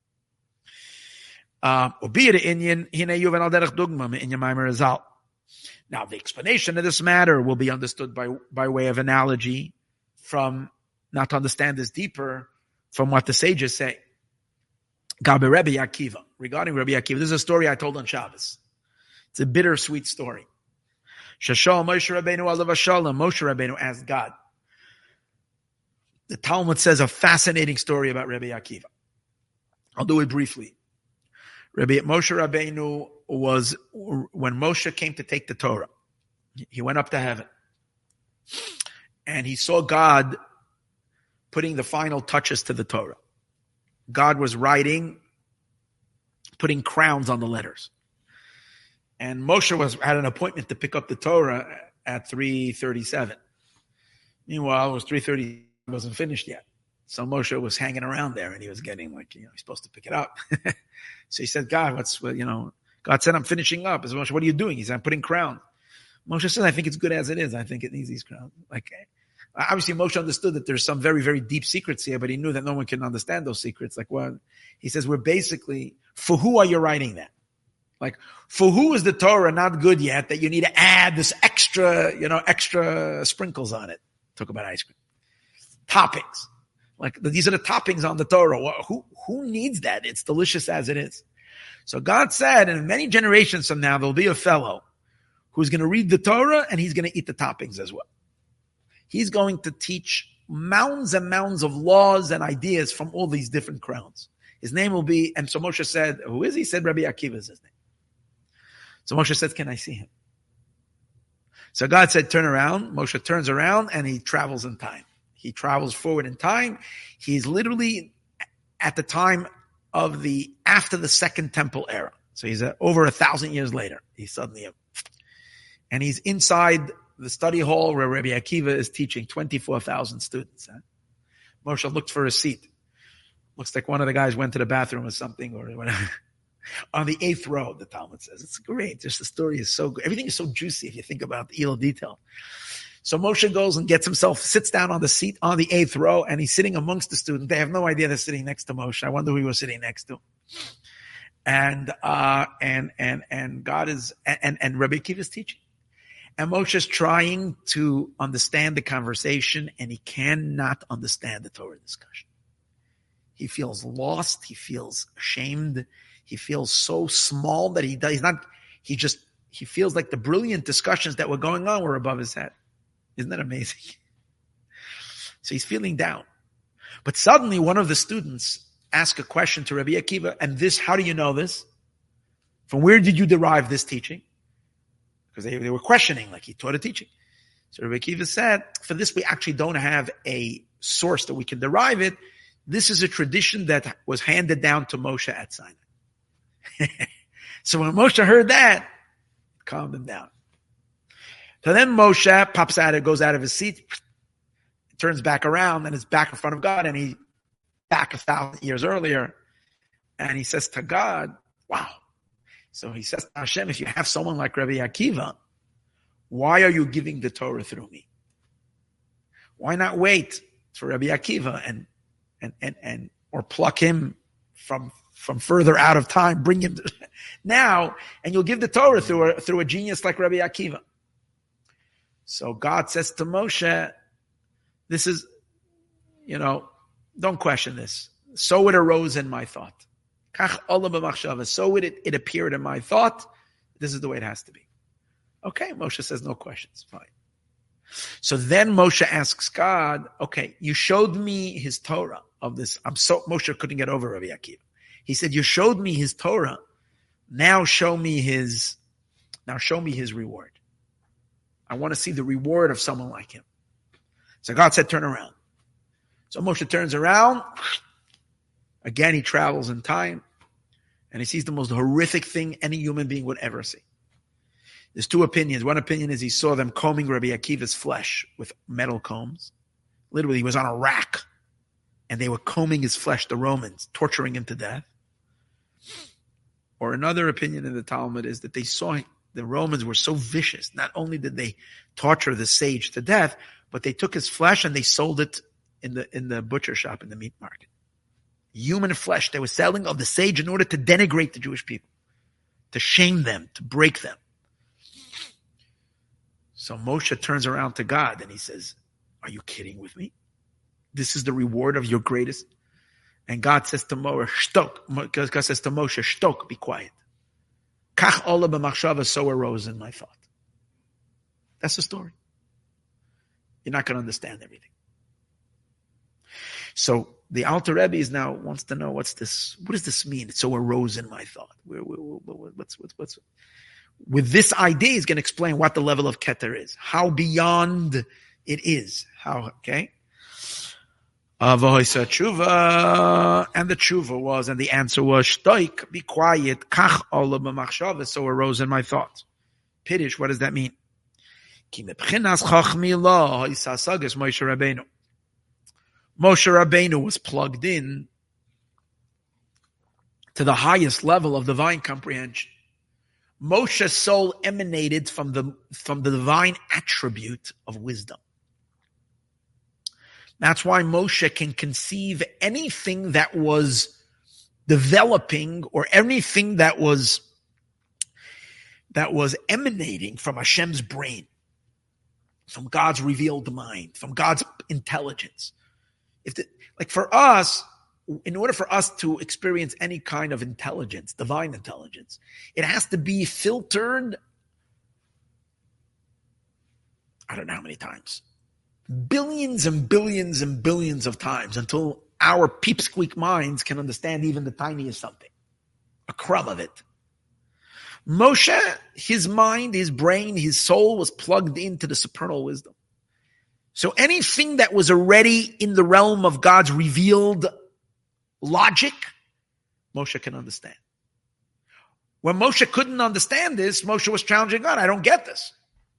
Now, the explanation of this matter will be understood by, by way of analogy from, not to understand this deeper, from what the sages say. Gabi Rebbe Akiva, regarding Rebbe Akiva, this is a story I told on Shabbos. It's a bittersweet story. Shashal Moshe Rabbeinu alav hashalom, Moshe Rabbeinu asked God. The Talmud says a fascinating story about Rebbe Akiva. I'll do it briefly. Rebbe Moshe Rabbeinu was, when Moshe came to take the Torah, he went up to heaven and he saw God putting the final touches to the Torah. God was writing, putting crowns on the letters. And Moshe was had an appointment to pick up the Torah at three thirty-seven. Meanwhile, it was three thirty, it wasn't finished yet. So Moshe was hanging around there and he was getting like, you know, he's supposed to pick it up. So he said, God, what's, you know, God said, I'm finishing up. I said, Moshe, what are you doing? He said, I'm putting crowns. Moshe said, I think it's good as it is. I think it needs these crowns. Like, obviously Moshe understood that there's some very, very deep secrets here, but he knew that no one can understand those secrets. Like, well, he says, we're basically, for who are you writing that? Like, for who is the Torah not good yet that you need to add this extra, you know, extra sprinkles on it? Talk about ice cream. Toppings. Like, these are the toppings on the Torah. Well, who, who needs that? It's delicious as it is. So God said, and many generations from now, there'll be a fellow who's going to read the Torah and he's going to eat the toppings as well. He's going to teach mounds and mounds of laws and ideas from all these different crowns. His name will be, and so Moshe said, who is he? He said, Rabbi Akiva is his name. So Moshe said, can I see him? So God said, turn around. Moshe turns around and he travels in time. He travels forward in time. He's literally at the time of the, after the second temple era. So he's uh, over a thousand years later. He's suddenly, and he's inside the study hall where Rabbi Akiva is teaching twenty-four thousand students. Huh? Moshe looked for a seat. Looks like one of the guys went to the bathroom or something or whatever. On the eighth row, the Talmud says. It's great. Just the story is so good. Everything is so juicy if you think about the little detail. So Moshe goes and gets himself, sits down on the seat on the eighth row, and he's sitting amongst the students. They have no idea they're sitting next to Moshe. I wonder who he was sitting next to. And, uh, and, and, and God is, and, and Rabbi Akiva is teaching. And Moshe is trying to understand the conversation, and he cannot understand the Torah discussion. He feels lost. He feels ashamed. He feels so small that he does, he's not, he just, he feels like the brilliant discussions that were going on were above his head. Isn't that amazing? So he's feeling down. But suddenly one of the students asked a question to Rabbi Akiva, and this, how do you know this? From where did you derive this teaching? Because they, they were questioning, like he taught a teaching. So Rabbi Akiva said, for this we actually don't have a source that we can derive it. This is a tradition that was handed down to Moshe at Sinai. So when Moshe heard that, it calmed him down. So then Moshe pops out, goes out of his seat, turns back around, and is back in front of God, and he back a thousand years earlier, and he says to God, wow. So he says to Hashem, if you have someone like Rabbi Akiva, why are you giving the Torah through me? Why not wait for Rabbi Akiva and and and and or pluck him from from further out of time, bring him to, now, and you'll give the Torah through a, through a genius like Rabbi Akiva. So God says to Moshe, this is, you know, don't question this. So it arose in my thought. So it, it appeared in my thought. This is the way it has to be. Okay, Moshe says no questions. Fine. So then Moshe asks God, okay, you showed me his Torah of this. I'm so, Moshe couldn't get over Rabbi Akiva. He said, you showed me his Torah. Now show me his, now show me his reward. I want to see the reward of someone like him. So God said, turn around. So Moshe turns around. Again, he travels in time. And he sees the most horrific thing any human being would ever see. There's two opinions. One opinion is he saw them combing Rabbi Akiva's flesh with metal combs. Literally, he was on a rack. And they were combing his flesh, the Romans, torturing him to death. Or another opinion in the Talmud is that they saw the Romans were so vicious. Not only did they torture the sage to death, but they took his flesh and they sold it in the in the butcher shop, in the meat market. Human flesh they were selling of the sage in order to denigrate the Jewish people, to shame them, to break them. So Moshe turns around to God and he says, are you kidding with me? This is the reward of your greatest. And God says to Moshe, shtok. God says to Moshe, shtok, be quiet. Kach ola b'machshava, so arose in my thought. That's the story. You're not going to understand everything. So the Alter Rebbe is now wants to know what's this. What does this mean? It so arose in my thought. Where, where, where, what's, what's, what's, with this idea, he's going to explain what the level of Keter is, how beyond it is. How okay? Avoisa tshuva, and the tshuva was, and the answer was shtoik, be quiet. Kach ola b'machshava, so arose in my thought. Piddish, what does that mean? Ki mebchinas chachmi lo hisasagas Moshe Rabbeinu. Moshe Rabbeinu was plugged in to the highest level of divine comprehension. Moshe's soul emanated from the, from the divine attribute of wisdom. That's why Moshe can conceive anything that was developing or anything that was, that was emanating from Hashem's brain, from God's revealed mind, from God's intelligence. If the, like for us, in order for us to experience any kind of intelligence, divine intelligence, it has to be filtered, I don't know how many times, billions and billions and billions of times until our peepsqueak minds can understand even the tiniest something, a crumb of it. Moshe, his mind, his brain, his soul was plugged into the supernal wisdom. So anything that was already in the realm of God's revealed logic, Moshe can understand. When Moshe couldn't understand this, Moshe was challenging God. I don't get this.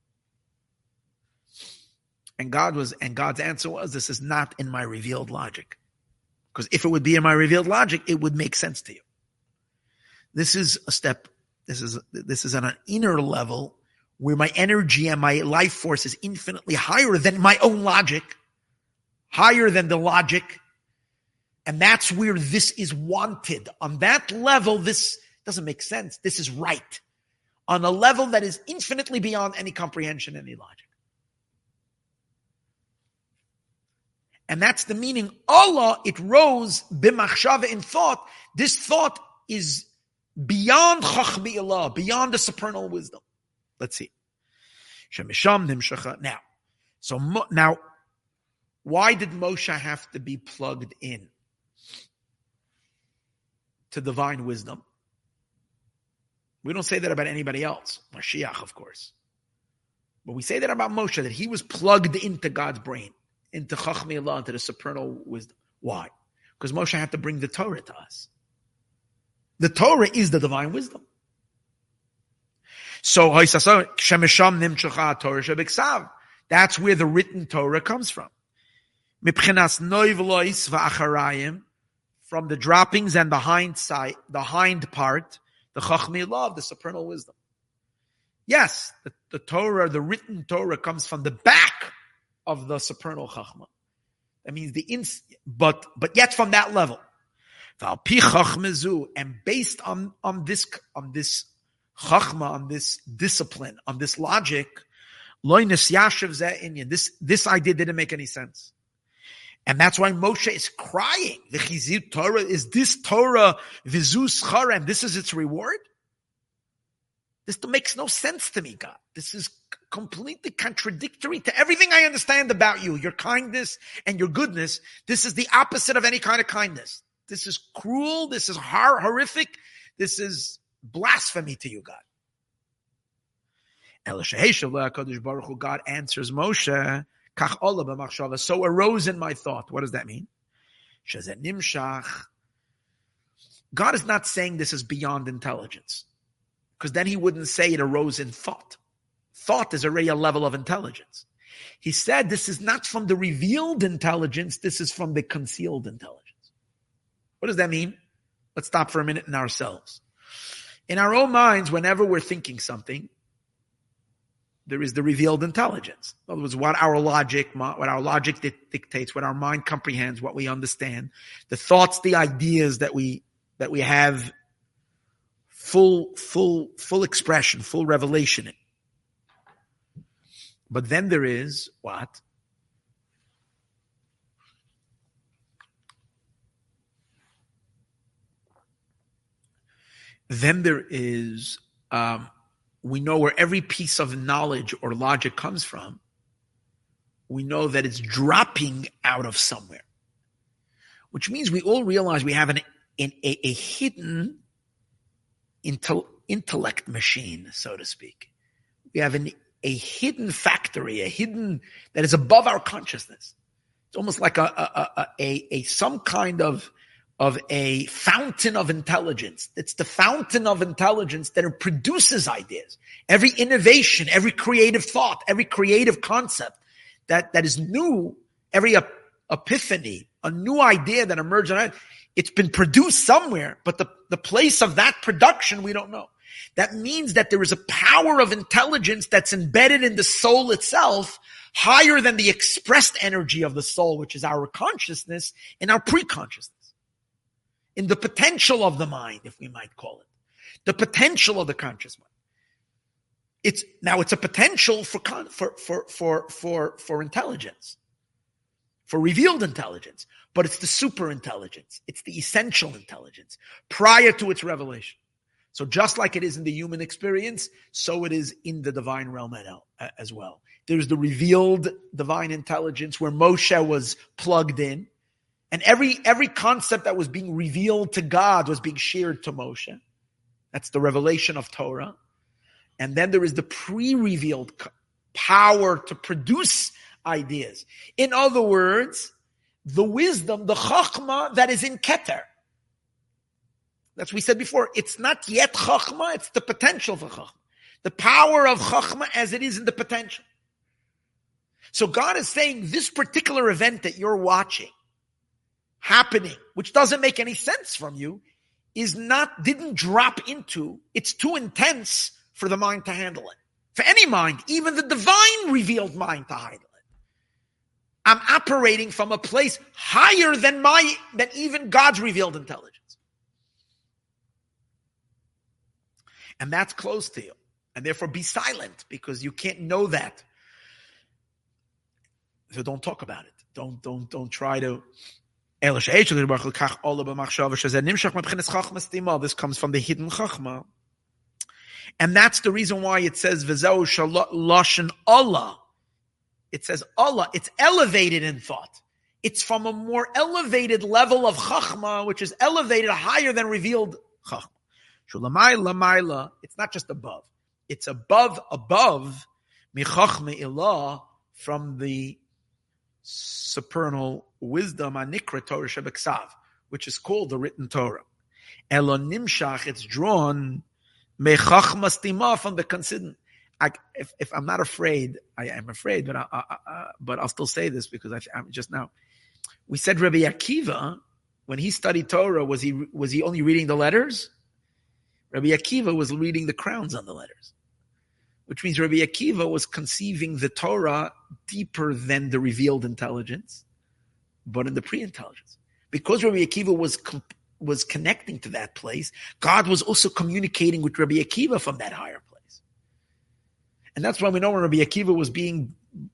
And God was, and God's answer was, this is not in my revealed logic. Because if it would be in my revealed logic, it would make sense to you. This is a step, this is, this is on an inner level where my energy and my life force is infinitely higher than my own logic, higher than the logic. And that's where this is wanted. On that level, this doesn't make sense. This is right. On a level that is infinitely beyond any comprehension, any logic. And that's the meaning. Allah, it rose b'machshava, in thought. This thought is beyond chachmi Allah, beyond the supernal wisdom. Let's see. Shemisham nimshacha. Now, so now, why did Moshe have to be plugged in to divine wisdom? We don't say that about anybody else. Mashiach, of course. But we say that about Moshe, that he was plugged into God's brain, into Chachmi Allah, into the supernal wisdom. Why? Because Moshe had to bring the Torah to us. The Torah is the divine wisdom. So, that's where the written Torah comes from. From the droppings and the hindsight, the hind part, the Chachmi Allah, the supernal wisdom. Yes, the, the Torah, the written Torah comes from the back of the supernal Chachma. That means the ins, but but yet from that level. And based on, on this on this Chachma, on this discipline, on this logic, This, this idea didn't make any sense. And that's why Moshe is crying. The Chizit Torah, is this Torah, Vizus Charem, this is its reward? This makes no sense to me, God. This is completely contradictory to everything I understand about you, your kindness and your goodness. This is the opposite of any kind of kindness. This is cruel. This is hor- horrific. This is blasphemy to you, God. God answers Moshe, so arose in my thought. What does that mean? God is not saying this is beyond intelligence, because then he wouldn't say it arose in thought. Thought is already a level of intelligence. He said this is not from the revealed intelligence, this is from the concealed intelligence. What does that mean? Let's stop for a minute in ourselves. In our own minds, whenever we're thinking something, there is the revealed intelligence. In other words, what our logic, what our logic dictates, what our mind comprehends, what we understand, the thoughts, the ideas that we that we have full, full, full expression, full revelation in. But then there is what? Then there is, um, we know where every piece of knowledge or logic comes from. We know that it's dropping out of somewhere, which means we all realize we have an, an a, a hidden intel, intellect machine, so to speak. We have an, a hidden factory, a hidden that is above our consciousness. It's almost like a a, a, a, a some kind of of a fountain of intelligence. It's the fountain of intelligence that produces ideas. Every innovation, every creative thought, every creative concept that, that is new, every ep- epiphany, a new idea that emerged, it's been produced somewhere, but the, the place of that production, we don't know. That means that there is a power of intelligence that's embedded in the soul itself, higher than the expressed energy of the soul, which is our consciousness and our pre-consciousness. In the potential of the mind, if we might call it. The potential of the conscious mind. It's now it's a potential for for for for for for intelligence, for revealed intelligence, but it's the super intelligence, it's the essential intelligence prior to its revelation. So just like it is in the human experience, so it is in the divine realm as well. There's the revealed divine intelligence where Moshe was plugged in. And every every concept that was being revealed to God was being shared to Moshe. That's the revelation of Torah. And then there is the pre-revealed power to produce ideas. In other words, the wisdom, the chachma that is in Keter. That's what we said before. It's not yet chachma, it's the potential for chachma. The power of chachma as it is in the potential. So God is saying this particular event that you're watching, happening, which doesn't make any sense from you, is not, didn't drop into, it's too intense for the mind to handle it. For any mind, even the divine revealed mind to handle it. I'm operating from a place higher than my, than even God's revealed intelligence. And that's close to you. And therefore be silent, because you can't know that. So don't talk about it. Don't, don't, don't try to. This comes from the hidden chachma. And that's the reason why it says, V'zeu lashon Allah. It says Allah. It's elevated in thought. It's from a more elevated level of chachma, which is elevated higher than revealed chachma. Shulamayla mayla. It's not just above. It's above, above, michachma ilah, from the supernal wisdom, anikra Torah shebeksav, which is called the written Torah. Elon nimshach, it's drawn mechachma stima, from the considered. I, if, if I'm not afraid, I am afraid, but I, I, I, but I'll still say this because I, I'm just now. We said Rabbi Akiva, when he studied Torah, was he was he only reading the letters? Rabbi Akiva was reading the crowns on the letters, which means Rabbi Akiva was conceiving the Torah deeper than the revealed intelligence, but in the pre-intelligence. Because Rabbi Akiva was comp- was connecting to that place, God was also communicating with Rabbi Akiva from that higher place. And that's why we know when Rabbi Akiva was being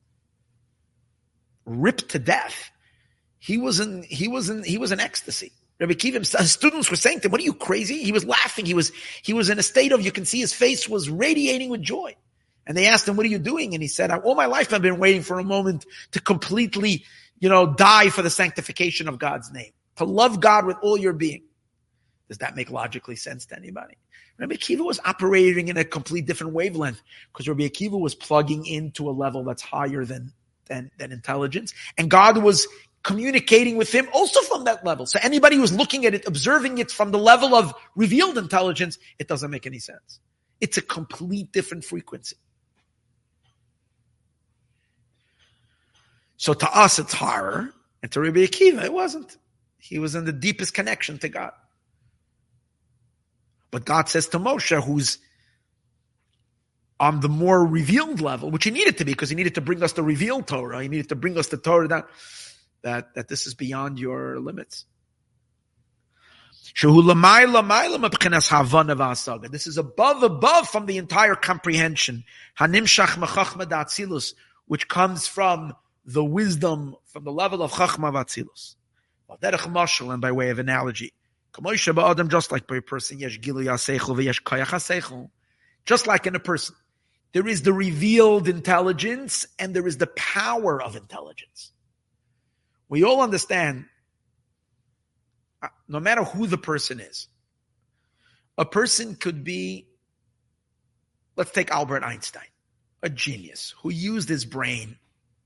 ripped to death, he was in, he was in, he was in ecstasy. Rabbi Akiva, his students were saying to him, what are you, crazy? He was laughing. He was, he was in a state of, you can see his face was radiating with joy. And they asked him, what are you doing? And he said, all my life I've been waiting for a moment to completely, you know, die for the sanctification of God's name. To love God with all your being. Does that make logically sense to anybody? Rabbi Akiva was operating in a complete different wavelength because Rabbi Akiva was plugging into a level that's higher than, than, than intelligence. And God was communicating with him also from that level. So anybody who's looking at it, observing it from the level of revealed intelligence, it doesn't make any sense. It's a complete different frequency. So to us, it's horror. And to Rabbi Akiva, it wasn't. He was in the deepest connection to God. But God says to Moshe, who's on the more revealed level, which he needed to be, because he needed to bring us the revealed Torah. He needed to bring us the Torah that, that, that this is beyond your limits. This is above, above from the entire comprehension. Which comes from the wisdom, from the level of Chachma Vatzilus. And by way of analogy, just like by a person, just like in a person, there is the revealed intelligence and there is the power of intelligence. We all understand, no matter who the person is, a person could be, let's take Albert Einstein, a genius who used his brain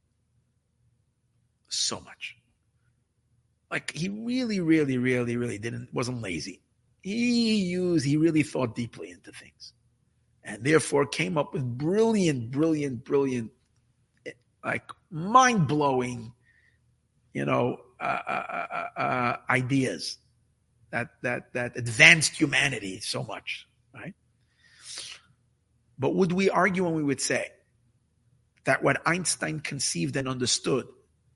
so much. Like he really, really, really, really didn't, wasn't lazy. He used, he really thought deeply into things. And therefore came up with brilliant, brilliant, brilliant, like mind-blowing, you know, uh, uh, uh, uh, ideas that, that, that advanced humanity so much, right? But would we argue when we would say that what Einstein conceived and understood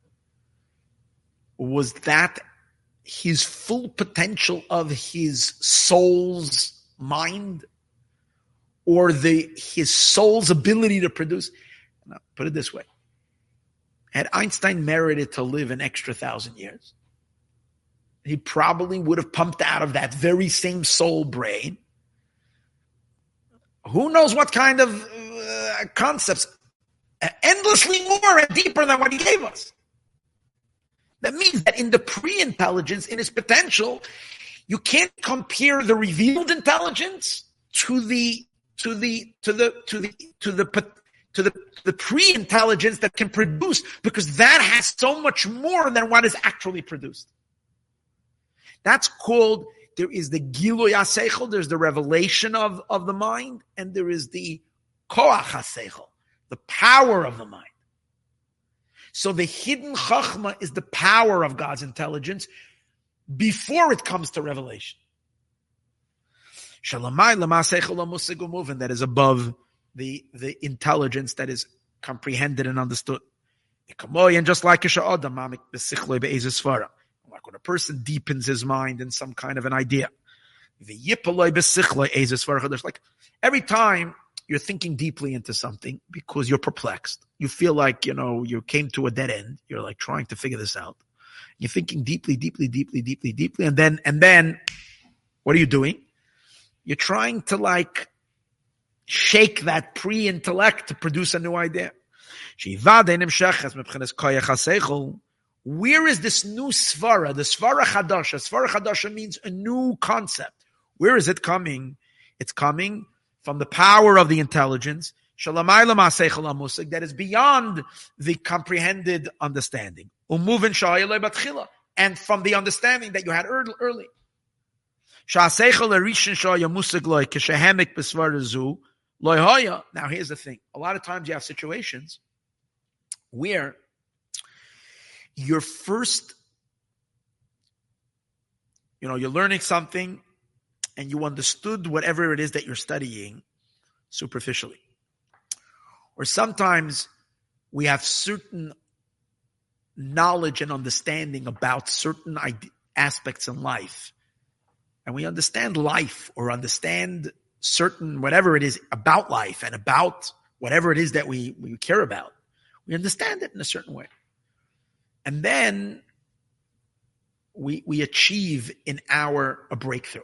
was that his full potential of his soul's mind, or the his soul's ability to produce? No, put it this way. Had Einstein merited to live an extra thousand years, he probably would have pumped out of that very same soul brain who knows what kind of uh, concepts, endlessly more and deeper than what he gave us. That means that in the pre-intelligence, in its potential, you can't compare the revealed intelligence to the to the to the to the to the to the, the pre-intelligence that can produce, because that has so much more than what is actually produced. That's called, there is the Giluy HaSeichel, there's the revelation of, of the mind, and there is the Koach HaSeichel, the power of the mind. So the hidden Chachma is the power of God's intelligence before it comes to revelation. And that is above the, the intelligence that is comprehended and understood. And just like like when a person deepens his mind in some kind of an idea. There's like every time you're thinking deeply into something because you're perplexed. You feel like, you know, you came to a dead end. You're like trying to figure this out. You're thinking deeply, deeply, deeply, deeply, deeply. And then, and then what are you doing? You're trying to like shake that pre-intellect to produce a new idea. Where is this new svara? The svara chadasha. Svara chadasha means a new concept. Where is it coming? It's coming from the power of the intelligence, that is beyond the comprehended understanding. And from the understanding that you had early. Now here's the thing. A lot of times you have situations where you're first, you know, you're learning something and you understood whatever it is that you're studying superficially. Or sometimes we have certain knowledge and understanding about certain aspects in life. And we understand life or understand certain, whatever it is about life and about whatever it is that we, we care about. We understand it in a certain way. And then we, we achieve in our a breakthrough.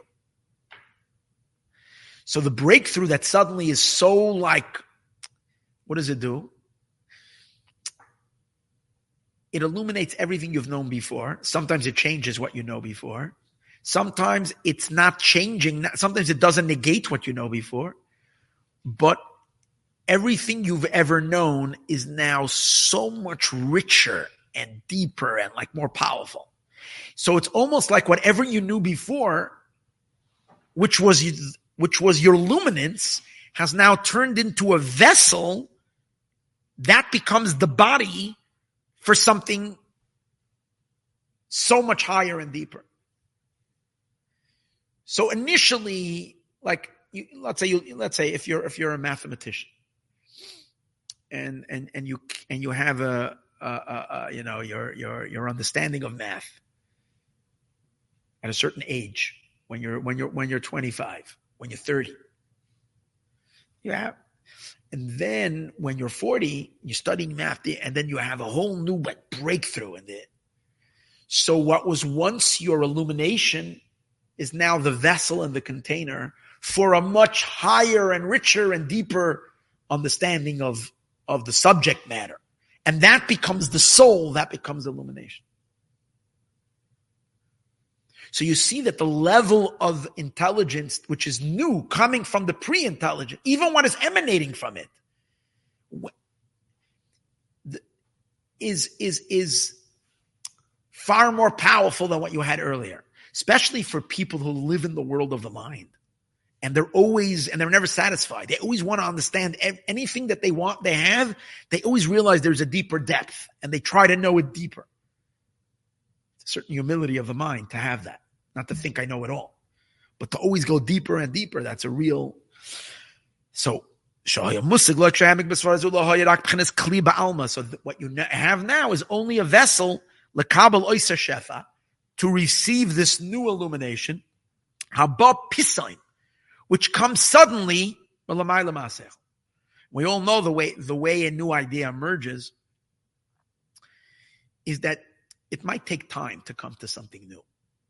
So the breakthrough that suddenly is so like, what does it do? It illuminates everything you've known before. Sometimes it changes what you know before. Sometimes it's not changing. Sometimes it doesn't negate what you know before. But everything you've ever known is now so much richer and deeper and like more powerful. So it's almost like whatever you knew before, which was which was your luminance, has now turned into a vessel that becomes the body for something so much higher and deeper. So initially, like you, let's say you let's say if you're if you're a mathematician, and and and you and you have a, a, a, a you know your your your understanding of math at a certain age, when you're when you're when you're twenty-five, when you're thirty, you have, and then when you're forty, you're studying math, and then you have a whole new like breakthrough in it. So what was once your illumination is now the vessel and the container for a much higher and richer and deeper understanding of, of the subject matter. And that becomes the soul, that becomes illumination. So you see that the level of intelligence, which is new, coming from the pre-intelligent, even what is emanating from it, is, is, is far more powerful than what you had earlier. Especially for people who live in the world of the mind. And they're always, and they're never satisfied. They always want to understand anything that they want, they have. They always realize there's a deeper depth, and they try to know it deeper. It's a certain humility of the mind to have that. Not to think I know it all, but to always go deeper and deeper. That's a real, so, so what you have now is only a vessel, lekabel oisa shefa, to receive this new illumination, haba pisain, which comes suddenly. We all know the way the way a new idea emerges is that it might take time to come to something new.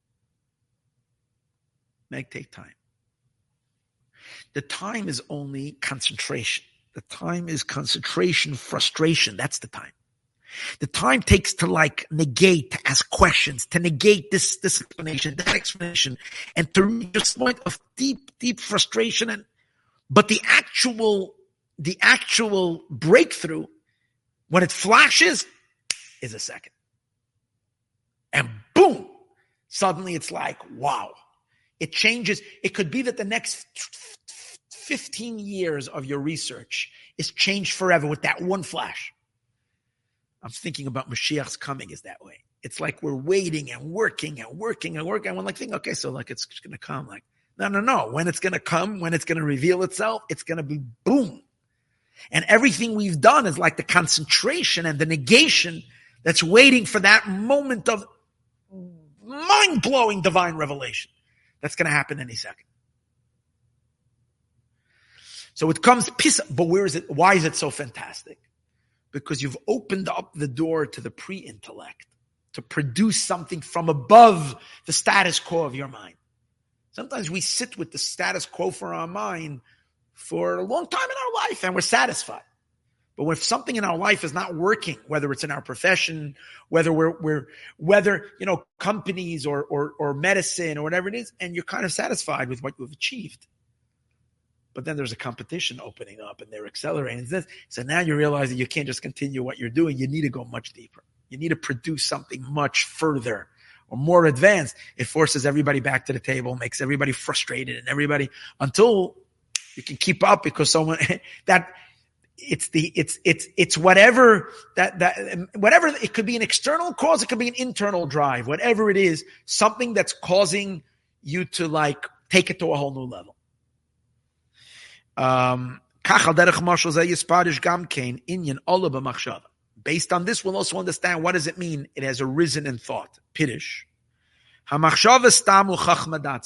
It might take time. The time is only concentration. The time is concentration, frustration. That's the time. The time takes to like negate, to ask questions, to negate this, this explanation, that explanation, and to reach this point of deep, deep frustration. And, but the actual, the actual breakthrough, when it flashes, is a second. And boom, suddenly it's like, wow. It changes. It could be that the next fifteen years of your research is changed forever with that one flash. I'm thinking about Mashiach's coming is that way. It's like we're waiting and working and working and working. And we're like thinking, okay, so like it's going to come. Like, no, no, no. When it's going to come, when it's going to reveal itself, it's going to be boom. And everything we've done is like the concentration and the negation that's waiting for that moment of mind-blowing divine revelation. That's going to happen any second. So it comes, but where is it? Why is it so fantastic? Because you've opened up the door to the pre-intellect to produce something from above the status quo of your mind. Sometimes we sit with the status quo for our mind for a long time in our life and we're satisfied. But if something in our life is not working, whether it's in our profession, whether we're, we're whether, you know, companies or, or, or medicine or whatever it is, and you're kind of satisfied with what you've achieved. But then there's a competition opening up and they're accelerating this. So now you realize that you can't just continue what you're doing. You need to go much deeper. You need to produce something much further or more advanced. It forces everybody back to the table, makes everybody frustrated and everybody until you can keep up because someone that it's the, it's, it's, it's whatever that, that, whatever it could be an external cause. It could be an internal drive, whatever it is, something that's causing you to like take it to a whole new level. Um, based on this, we'll also understand what does it mean it has arisen in thought. Pirish.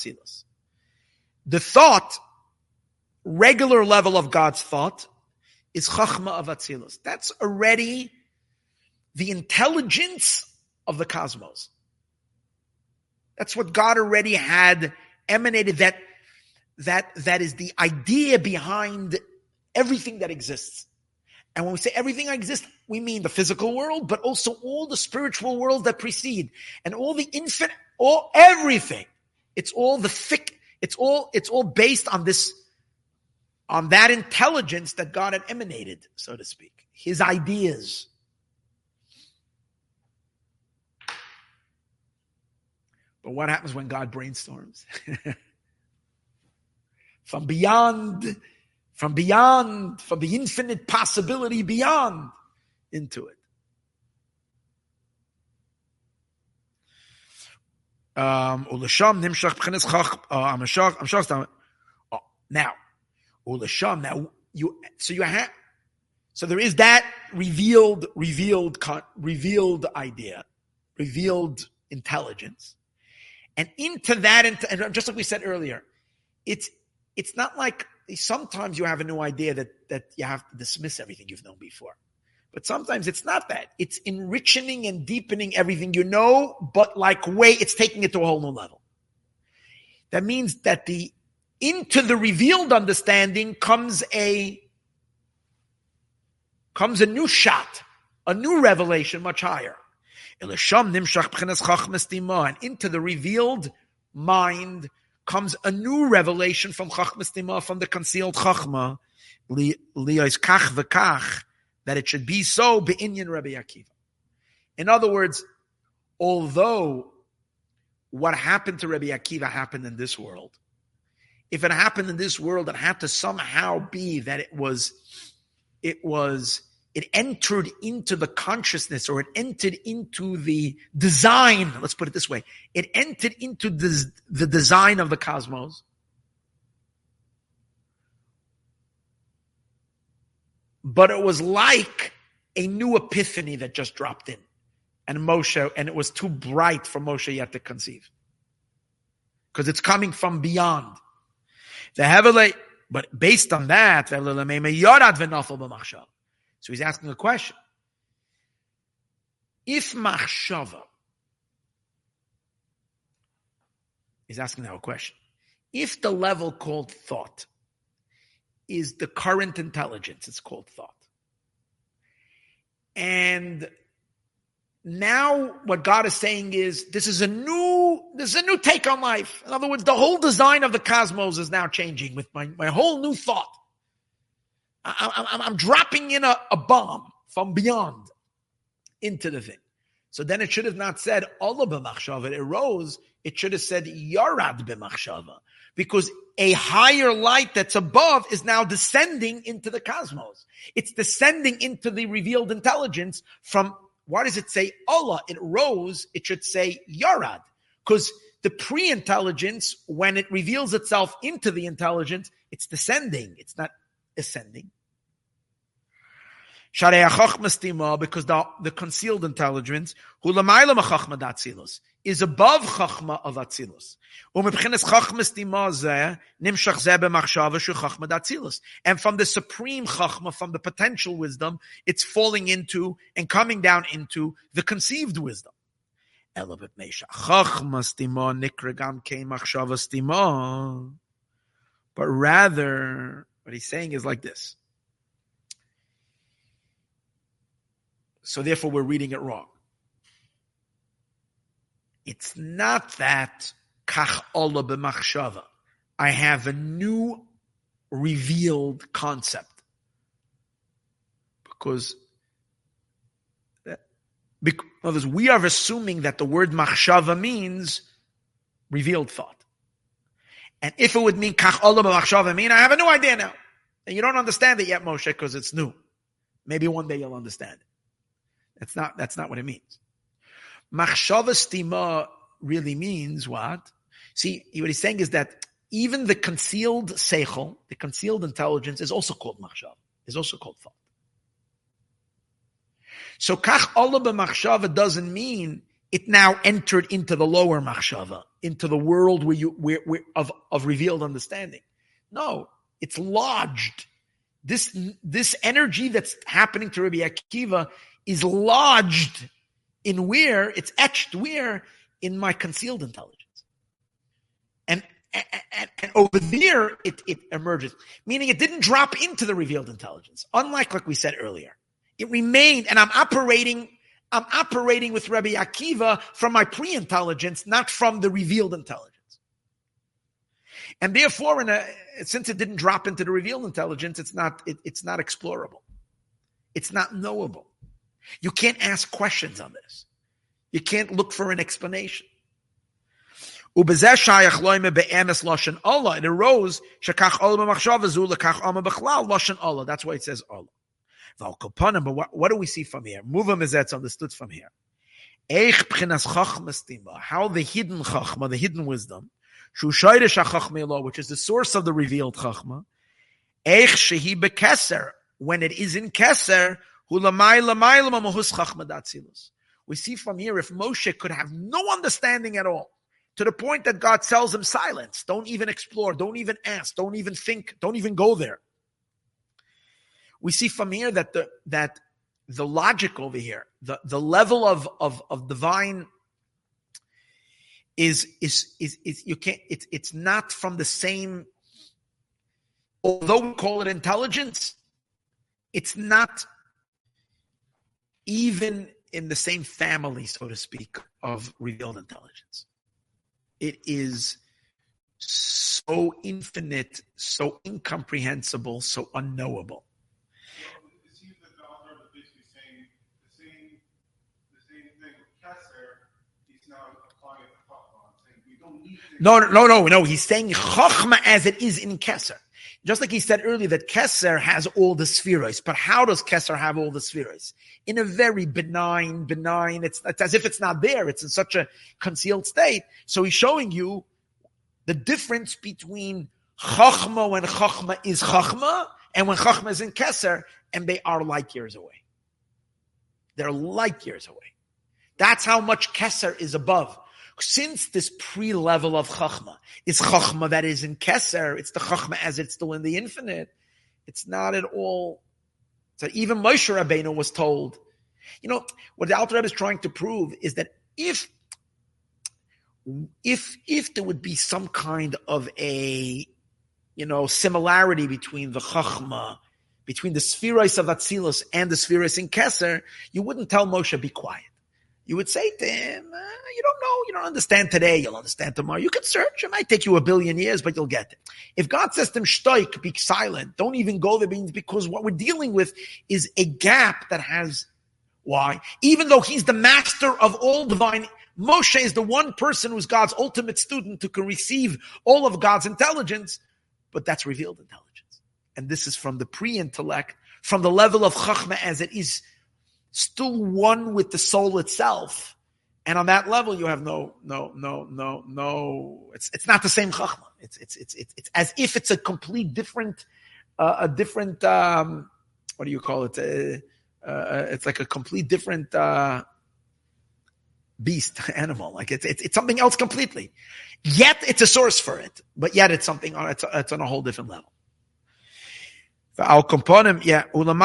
The thought, regular level of God's thought, is Chachma of Atzilus. That's already the intelligence of the cosmos. That's what God already had emanated. That, that, that is the idea behind everything that exists. And when we say everything that exists, we mean the physical world, but also all the spiritual worlds that precede, and all the infinite, all everything. It's all the thick. It's all. It's all based on this, on that intelligence that God had emanated, so to speak. His ideas. But what happens when God brainstorms? From beyond. From beyond, from the infinite possibility beyond into it. Um, now, now you so you have so there is that revealed, revealed, revealed idea, revealed intelligence, and into that, and just like we said earlier, it's it's not like. Sometimes you have a new idea that, that you have to dismiss everything you've known before. But sometimes it's not that. It's enriching and deepening everything you know, but like way, it's taking it to a whole new level. That means that the into the revealed understanding comes a comes a new shot, a new revelation much higher. And into the revealed mind comes a new revelation from Chachma Stima, from the concealed Chachma, liyos kach v'kach, that it should be so be'inyan Rabbi Akiva. In other words, although what happened to Rabbi Akiva happened in this world, if it happened in this world, it had to somehow be that it was, it was, it entered into the consciousness, or it entered into the design, let's put it this way, it entered into the, the design of the cosmos. But it was like a new epiphany that just dropped in. And Moshe, and it was too bright for Moshe yet to conceive. Because it's coming from beyond. The heavenly, but based on that, so he's asking a question. If machshava, he's asking now a question. If the level called thought is the current intelligence, it's called thought. And now what God is saying is, this is a new, this is a new take on life. In other words, the whole design of the cosmos is now changing with my, my whole new thought. I, I, I'm dropping in a, a bomb from beyond into the thing. So then it should have not said Allah b'machshava. It arose. It should have said Yarad b'machshava, because a higher light that's above is now descending into the cosmos. It's descending into the revealed intelligence from, why does it say Allah? It rose. It should say Yarad, because the pre-intelligence, when it reveals itself into the intelligence, it's descending. It's not ascending. Because the, the concealed intelligence is above Chachma of Atzilus. And from the supreme Chachma, from the potential wisdom, it's falling into and coming down into the conceived wisdom. But rather, what he's saying is like this. So therefore we're reading it wrong. It's not that kach ola b'machshava. I have a new revealed concept. Because, because we are assuming that the word machshava means revealed thought. And if it would mean kach ola b'machshava, mean I have a new idea now. And you don't understand it yet, Moshe, because it's new. Maybe one day you'll understand it. That's not, that's not what it means. Machshava stima really means what? See, what he's saying is that even the concealed seichel, the concealed intelligence, is also called machshava, is also called thought. So kach ola b'machshava doesn't mean it now entered into the lower machshava, into the world where you where, where of, of revealed understanding. No, it's lodged This, this energy that's happening to Rabbi Akiva is lodged in where, it's etched where? In my concealed intelligence. And, and, and over there, it, it emerges. Meaning it didn't drop into the revealed intelligence. Unlike like we said earlier. It remained, and I'm operating, I'm operating with Rabbi Akiva from my pre-intelligence, not from the revealed intelligence. And therefore, in a, since it didn't drop into the revealed intelligence, it's not, it, it's not explorable. It's not knowable. You can't ask questions on this. You can't look for an explanation. It arose, that's why it says Allah. But what, what do we see from here? Muvah is that's understood from here. How the hidden chachma, the hidden wisdom, which is the source of the revealed chachma, when it is in keser, we see from here if Moshe could have no understanding at all, to the point that God tells him silence, don't even explore, don't even ask, don't even think, don't even go there. We see from here that the that the logic over here, the, the level of, of, of divine is is is is you can't it's it's not from the same, although we call it intelligence, it's not even in the same family, so to speak, of revealed intelligence. It is so infinite, so incomprehensible, so unknowable. It seems that the author is basically saying the same, the same thing with Kesser. He's now applying it to Chachma, saying we don't need to. No, no, no, no. He's saying Chachma as it is in Kesser. Just like he said earlier that Kesser has all the spheroids. But how does Kesser have all the spheroids? In a very benign, benign, it's, it's as if it's not there. It's in such a concealed state. So he's showing you the difference between Chachma when Chachma is Chachma and when Chachma is in Kesser, and they are light years away. They're light years away. That's how much Kesser is above. Since this pre-level of Chachma is Chachma that is in Keser, it's the Chachma as it's still in the infinite. It's not at all. So even Moshe Rabbeinu was told, you know, what the Alter Rebbe is trying to prove is that if, if, if there would be some kind of a, you know, similarity between the Chachma, between the Spheros of Atzilus and the Spheros in Keser, you wouldn't tell Moshe, be quiet. You would say to him, uh, you don't know, you don't understand today, you'll understand tomorrow. You can search, it might take you a billion years, but you'll get it. If God says to him, shtoik, be silent, don't even go there, because what we're dealing with is a gap that has, why? Even though he's the master of all divine, Moshe is the one person who's God's ultimate student who can receive all of God's intelligence, but that's revealed intelligence. And this is from the pre-intellect, from the level of Chachma as it is still one with the soul itself. And on that level, you have no, no, no, no, no, it's, it's not the same Chachma. It's, it's, it's, it's, it's as if it's a complete different, uh, a different, um, what do you call it? Uh, uh, it's like a complete different, uh, beast, animal. Like it's, it's, it's something else completely. Yet it's a source for it, but yet it's something, it's, it's on a whole different level. I'll component, yeah, to the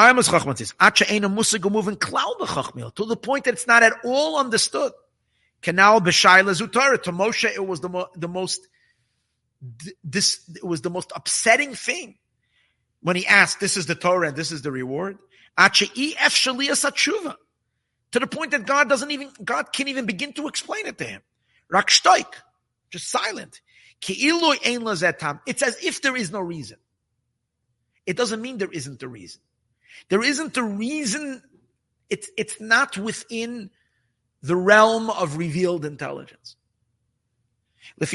point that it's not at all understood. Canal b'shayla zutara. To Moshe, it was the, mo- the most, this, it was the most upsetting thing when he asked, this is the Torah and this is the reward. To the point that God doesn't even, God can't even begin to explain it to him. Rak shtoik, just silent. It's as if there is no reason. It doesn't mean there isn't a reason. There isn't a reason. It's, it's not within the realm of revealed intelligence. The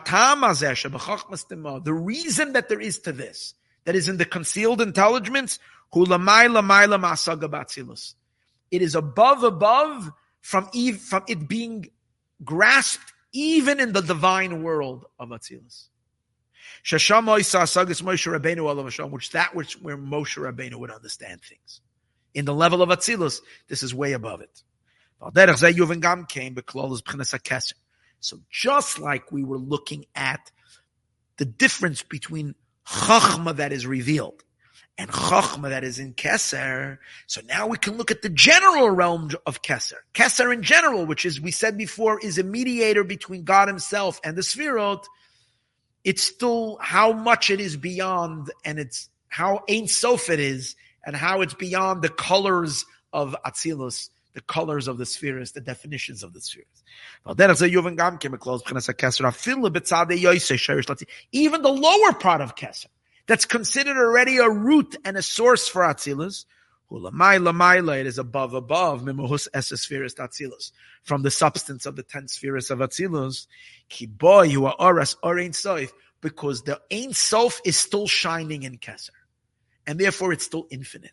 reason that there is to this, that is in the concealed intelligence, it is above, above from, ev- from it being grasped even in the divine world of Atzilus. Which that which where Moshe Rabbeinu would understand things. In the level of Atzilus, this is way above it. So just like we were looking at the difference between Chachma that is revealed and Chochmah that is in Keser. So now we can look at the general realm of Keser. Keser in general, which is, we said before, is a mediator between God himself and the Sfirot. It's still how much it is beyond, and it's how Ein Sof it is, and how it's beyond the colors of Atzilus, the colors of the spheres, the definitions of the spheres. Even the lower part of Keser, that's considered already a root and a source for Atzilus, it is above, above, from the substance of the ten spheres of Atzilus, because the Ein Sof is still shining in Keser, and therefore it's still infinite.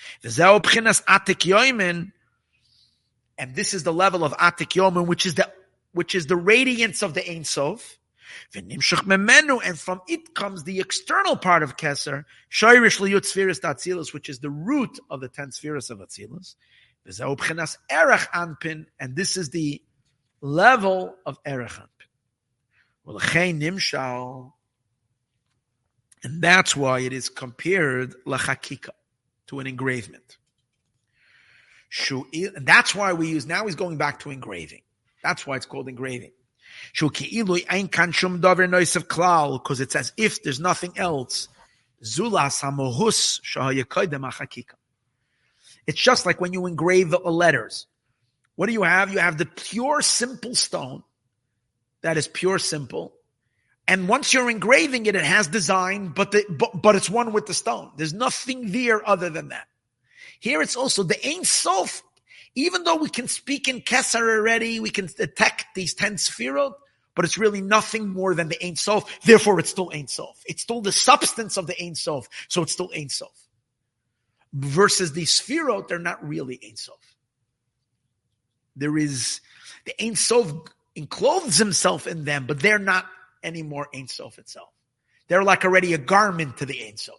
And this is the level of Atik Yomin, which is the which is the radiance of the Ein Sof. And from it comes the external part of Keser, Shoirish Liyut Spheres Atzilus, which is the root of the ten spheres of Atzilus. And this is the level of Erech Anpin. And that's why it is compared lachakika, to an engravement. And that's why we use, now he's going back to engraving. That's why it's called engraving. Because it's as if there's nothing else. It's just like when you engrave the letters. What do you have? You have the pure, simple stone that is pure, simple. And once you're engraving it, it has design, but, the, but, but it's one with the stone. There's nothing there other than that. Here it's also the Ein Sof. Even though we can speak in Keser already, we can detect these ten Sefirot, but it's really nothing more than the Ein Sof. Therefore, it's still Ein Sof. It's still the substance of the Ein Sof, so it's still Ein Sof. Versus the Sefirot, they're not really Ein Sof. There is, the Ein Sof encloses himself in them, but they're not anymore Ein Sof itself. They're like already a garment to the Ein Sof.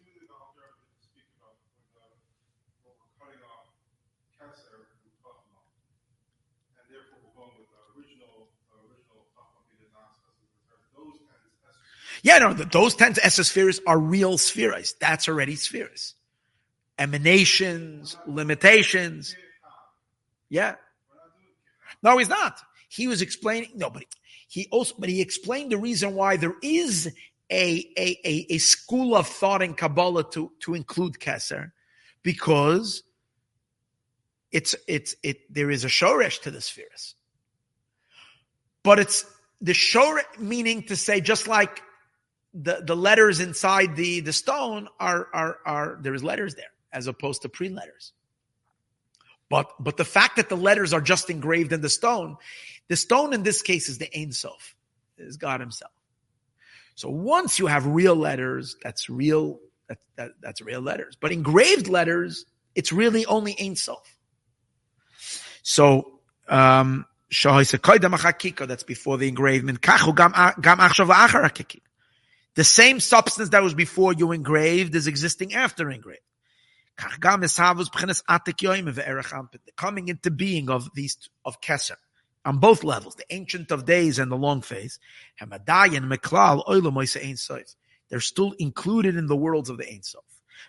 Yeah, no, those ten spheres are real spheres. That's already spheres. Emanations, limitations. Yeah. No, he's not. He was explaining, no, but he also, but he explained the reason why there is a, a, a, a school of thought in Kabbalah to, to include Keser, because it's, it's, it, there is a shoresh to the spheres. But it's the shoresh, meaning to say, just like the, the letters inside the, the stone are, are, are, there is letters there as opposed to pre-letters. But, but the fact that the letters are just engraved in the stone, the stone in this case is the Ein Sof, is God himself. So once you have real letters, that's real, that, that, that's real letters. But engraved letters, it's really only Ein Sof. So, um, that's before the engravement. The same substance that was before you engraved is existing after engraved. The coming into being of these, of Keser, on both levels, the Ancient of Days and the Long Face, they're still included in the worlds of the Ein Sof.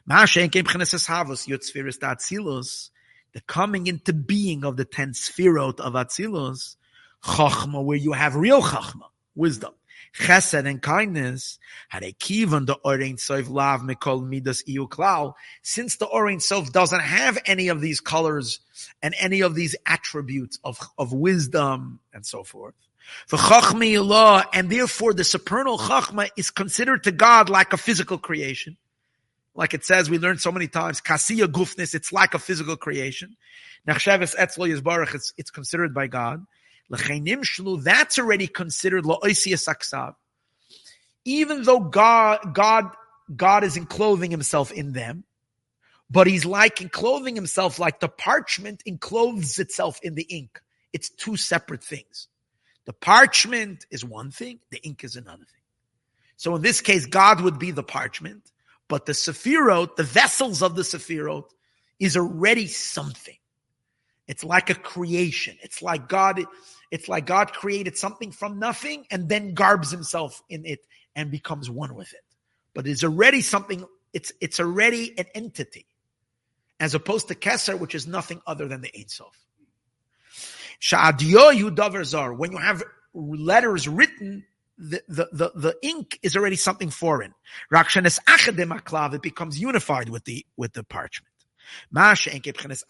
The coming into being of the ten Sfirot of Atzilus, Chachma, where you have real Chachma, wisdom, Chesed and kindness, had a kivan the Orein Sof lav mikol midas iu klal. Since the Orein Sof doesn't have any of these colors and any of these attributes of, of wisdom and so forth. For Chachmi Allah, and therefore the supernal Chachma is considered to God like a physical creation. Like it says, we learned so many times, Kasiya Gufnis, it's like a physical creation. Nachsheves Etzlo Yisbarach, it's, it's considered by God. That's already considered La'oisias Aksav. Even though God, God, God is enclothing himself in them, but he's like enclothing himself like the parchment enclothes itself in the ink. It's two separate things. The parchment is one thing, the ink is another thing. So in this case, God would be the parchment, but the Sefirot, the vessels of the Sefirot, is already something. It's like a creation. It's like God, it's like God created something from nothing and then garbs himself in it and becomes one with it. But it's already something it's it's already an entity, as opposed to Keser, which is nothing other than the Ein Sof. Sha'adiyohu davar zar. When you have letters written, the, the, the, the ink is already something foreign. Rakshanes achadem aklav, it becomes unified with the with the parchment. Which isn't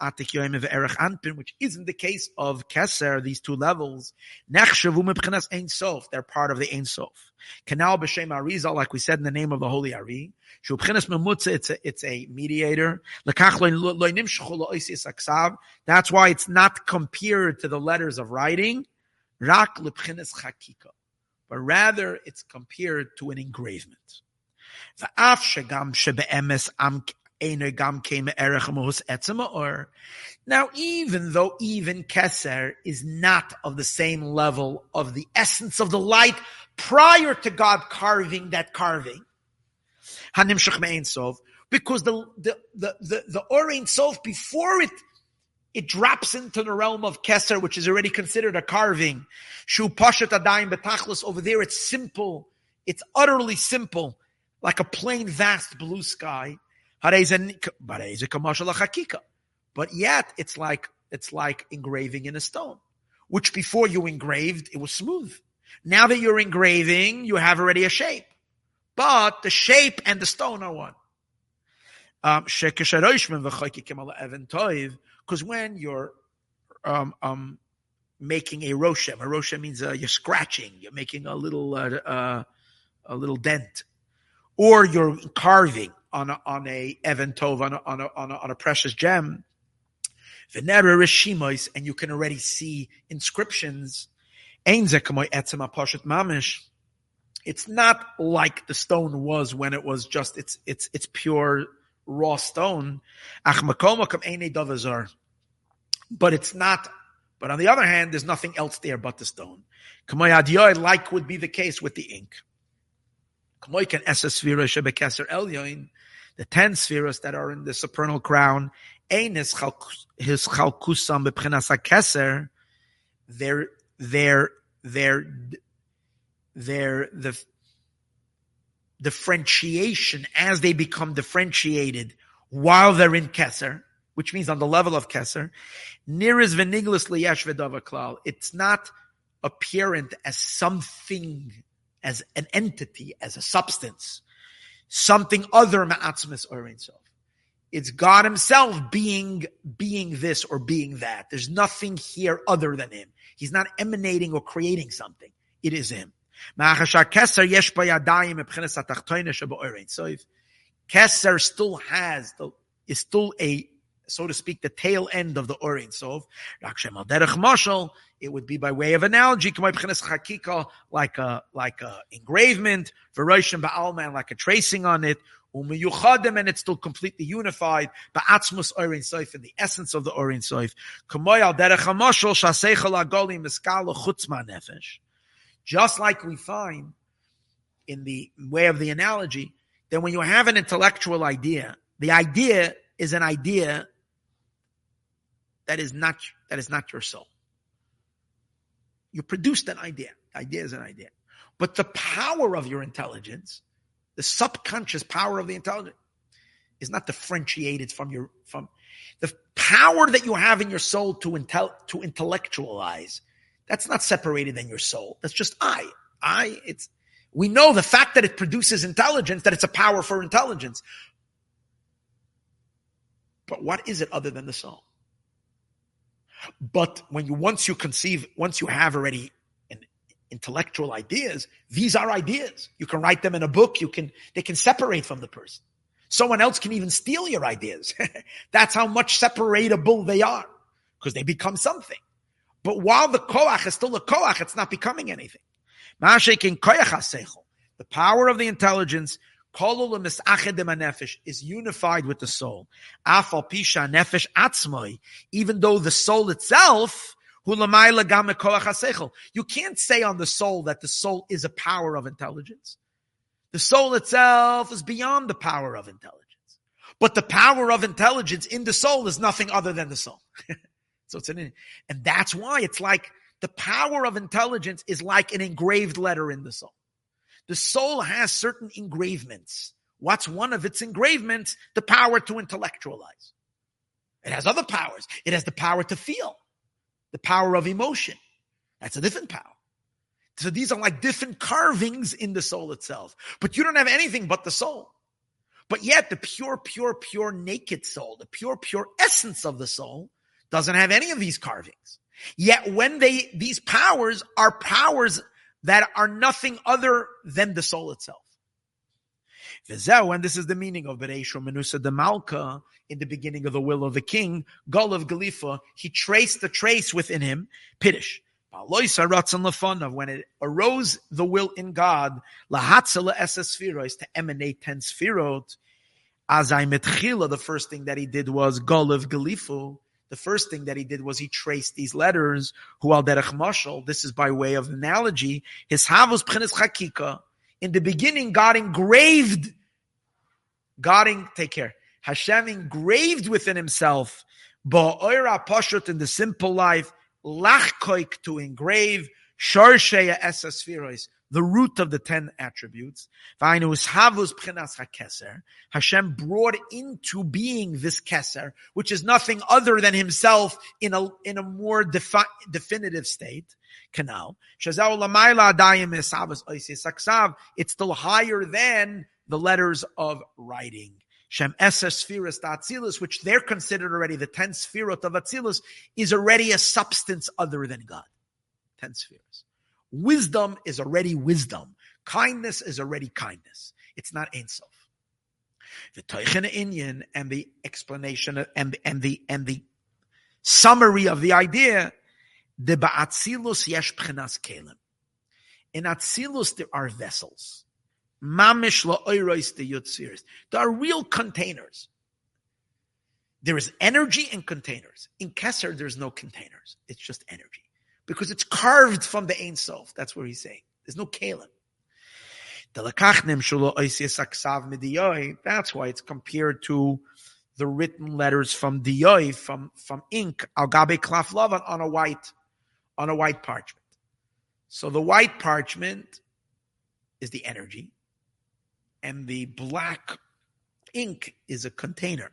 the case of Keser, these two levels. They're part of the Ein Sof. Canal b'shem Arizal, like we said in the name of the Holy Ari. It's a, it's a mediator. That's why it's not compared to the letters of writing, but rather it's compared to an engravement. Now, even though even Keser is not of the same level of the essence of the light prior to God carving that carving, because the the the the, the Or Ein Sof, before it it drops into the realm of Keser, which is already considered a carving, Shu Pashat Adayim Betachlis, over there it's simple, it's utterly simple, like a plain vast blue sky. But yet it's like it's like engraving in a stone, which before you engraved, it was smooth. Now that you're engraving, you have already a shape. But the shape and the stone are one. Because when you're um, um, making a roshem, a roshem means uh, you're scratching, you're making a little uh, uh, a little dent, or you're carving on a, on a Even Tov, on a, on a, on a, on a precious gem, and you can already see inscriptions. It's not like the stone was when it was just it's it's it's pure raw stone. But it's not. But on the other hand, there's nothing else there but the stone. Like would be the case with the ink. The ten spheres that are in the supernal crown, his chalkusam b'pchinas hakeser, they're they're they're they're the differentiation as they become differentiated while they're in Keser, which means on the level of Keser, niris v'niglas liyesh v'davar klal. It's not apparent as something, as an entity, as a substance, something other ma'atzmis or Ein Sof. It's God Himself being being this or being that. There's nothing here other than Him. He's not emanating or creating something. It is Him. Keser still has the is still a, so to speak, the tail end of the Or Ein Sof. It would be by way of analogy, like a like a engravement, like a tracing on it, and it's still completely unified. Ba'atzmus Or Ein Sof, in the essence of the Or Ein Sof. Just like we find in the way of the analogy, that when you have an intellectual idea, the idea is an idea that is not that is not your soul. You produced an idea. The idea is an idea. But the power of your intelligence, the subconscious power of the intelligence, is not differentiated from your from the power that you have in your soul to intel to intellectualize. That's not separated than your soul. That's just I. I, it's, we know the fact that it produces intelligence, that it's a power for intelligence. But what is it other than the soul? But when you, once you conceive, once you have already an intellectual ideas, these are ideas. You can write them in a book. You can, they can separate from the person. Someone else can even steal your ideas. That's how much separatable they are, because they become something. But while the koach is still a koach, it's not becoming anything. The power of the intelligence is unified with the soul. Even though the soul itself, you can't say on the soul that the soul is a power of intelligence. The soul itself is beyond the power of intelligence. But the power of intelligence in the soul is nothing other than the soul. So it's an, and that's why it's like the power of intelligence is like an engraved letter in the soul. The soul has certain engravements What's one of its engravements? The power to intellectualize. It has other powers. It has the power to feel, the power of emotion. That's a different power. So these are like different carvings in the soul itself. But you don't have anything but the soul. But yet the pure, pure, pure naked soul, the pure, pure essence of the soul doesn't have any of these carvings. Yet when they, these powers are powers that are nothing other than the soul itself. And this is the meaning of Bereisho Menusa de Malka, in the beginning of the will of the king, Gol of Galifa, he traced the trace within him, Piddish. When it arose the will in God, to emanate ten sfirot, as I metchila, the first thing that he did was Gol of Galifu. The first thing that he did was he traced these letters, Hu al derech mashal. This is by way of analogy. His havos b'chinas chakika. In the beginning, God engraved, God, in, take care, Hashem engraved within himself, ba'oira pashut, in the simple life, lachkoik, to engrave, sharsheya esasfiros, the root of the ten attributes. Hashem brought into being this keser, which is nothing other than himself in a, in a more defi- definitive state. Canal. It's still higher than the letters of writing. Shem Eses Sfiras Atzilus, which they're considered already the ten Sfirot of Atzilus, is already a substance other than God. Ten Sfiras. Wisdom is already wisdom. Kindness is already kindness. It's not Ein Sof. The Teichen Inyan and the explanation and and the and the summary of the idea. The ba'atzilus yesh b'chinas kelim. In Atzilus there are vessels. Mamish la'oiros the yotziris. There are real containers. There is energy in containers. In Keser there's no containers. It's just energy. Because it's carved from the Ein Sof. That's what he's saying. There's no kelim. That's why it's compared to the written letters from Diyoy, from, from ink, al gabe klaf lavan, on a white, on a white parchment. So the white parchment is the energy, and the black ink is a container.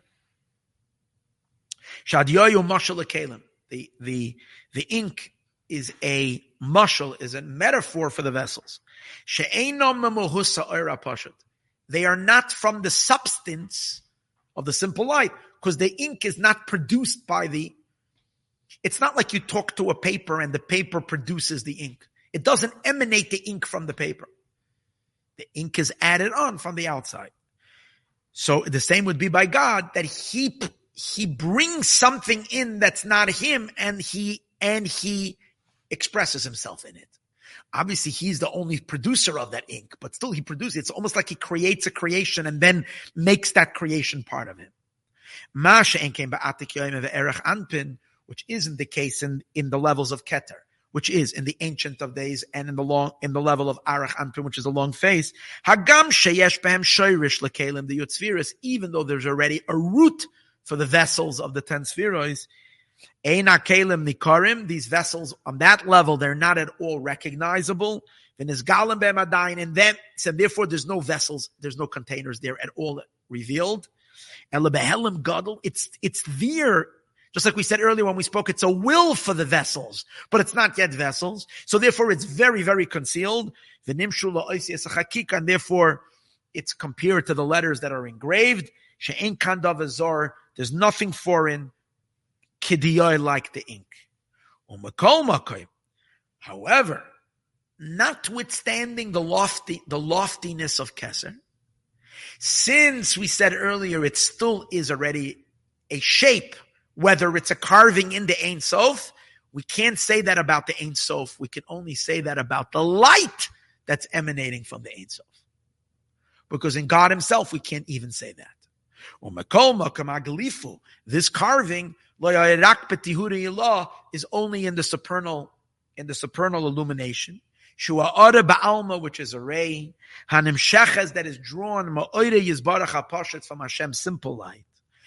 Shadiyoyu mashal kelim. The the the ink is a mashal, is a metaphor for the vessels. She'einom memuhusa oira pashut. They are not from the substance of the simple light, because the ink is not produced by the, it's not like you talk to a paper and the paper produces the ink. It doesn't emanate the ink from the paper. The ink is added on from the outside. So the same would be by God, that he, he brings something in that's not him, and he, and he expresses himself in it. Obviously, he's the only producer of that ink, but still he produces it. It's almost like he creates a creation and then makes that creation part of him. Which isn't the case in, in the levels of Keter, which is in the Ancient of Days and in the long, in the level of Arach Anpin, which is a long face. Hagam sheyesh behem shoirish lekelim the yotzviris, even though there's already a root for the vessels of the ten spheroids. Eina kelim nikarim, these vessels on that level, they're not at all recognizable. And then, so therefore there's no vessels, there's no containers there at all revealed. And lebehelim gadol, it's, it's there. Just like we said earlier when we spoke, it's a will for the vessels, but it's not yet vessels. So therefore it's very, very concealed. And therefore it's compared to the letters that are engraved. There's nothing foreign, kidiyoi, like the ink. However, notwithstanding the lofty, the loftiness of Keser, since we said earlier it still is already a shape, whether it's a carving in the Ein Sof, we can't say that about the Ein Sof. We can only say that about the light that's emanating from the Ein Sof. Because in God himself, we can't even say that. This carving is only in the supernal, in the supernal illumination. Which is a ray, that is drawn from Hashem's simple light.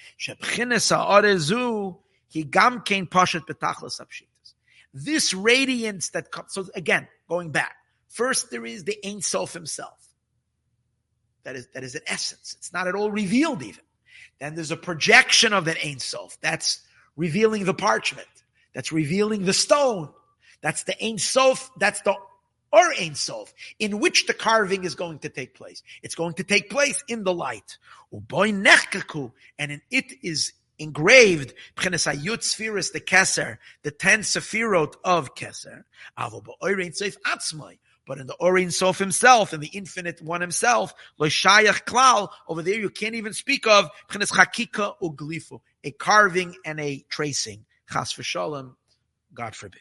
This radiance that comes, so again, going back, first there is the Ein Sof himself. that is, that is an essence. It's not at all revealed even. Then there's a projection of that Ein Sof. That's revealing the parchment. That's revealing the stone. That's the Ein Sof. That's the Or Ein Sof, in which the carving is going to take place. It's going to take place in the light. And in it is engraved the Keser, the ten Sefirot of Keser. But in the Or Ein Sof himself, in the infinite one himself, over there you can't even speak of a carving and a tracing. Chas v'shalom, God forbid.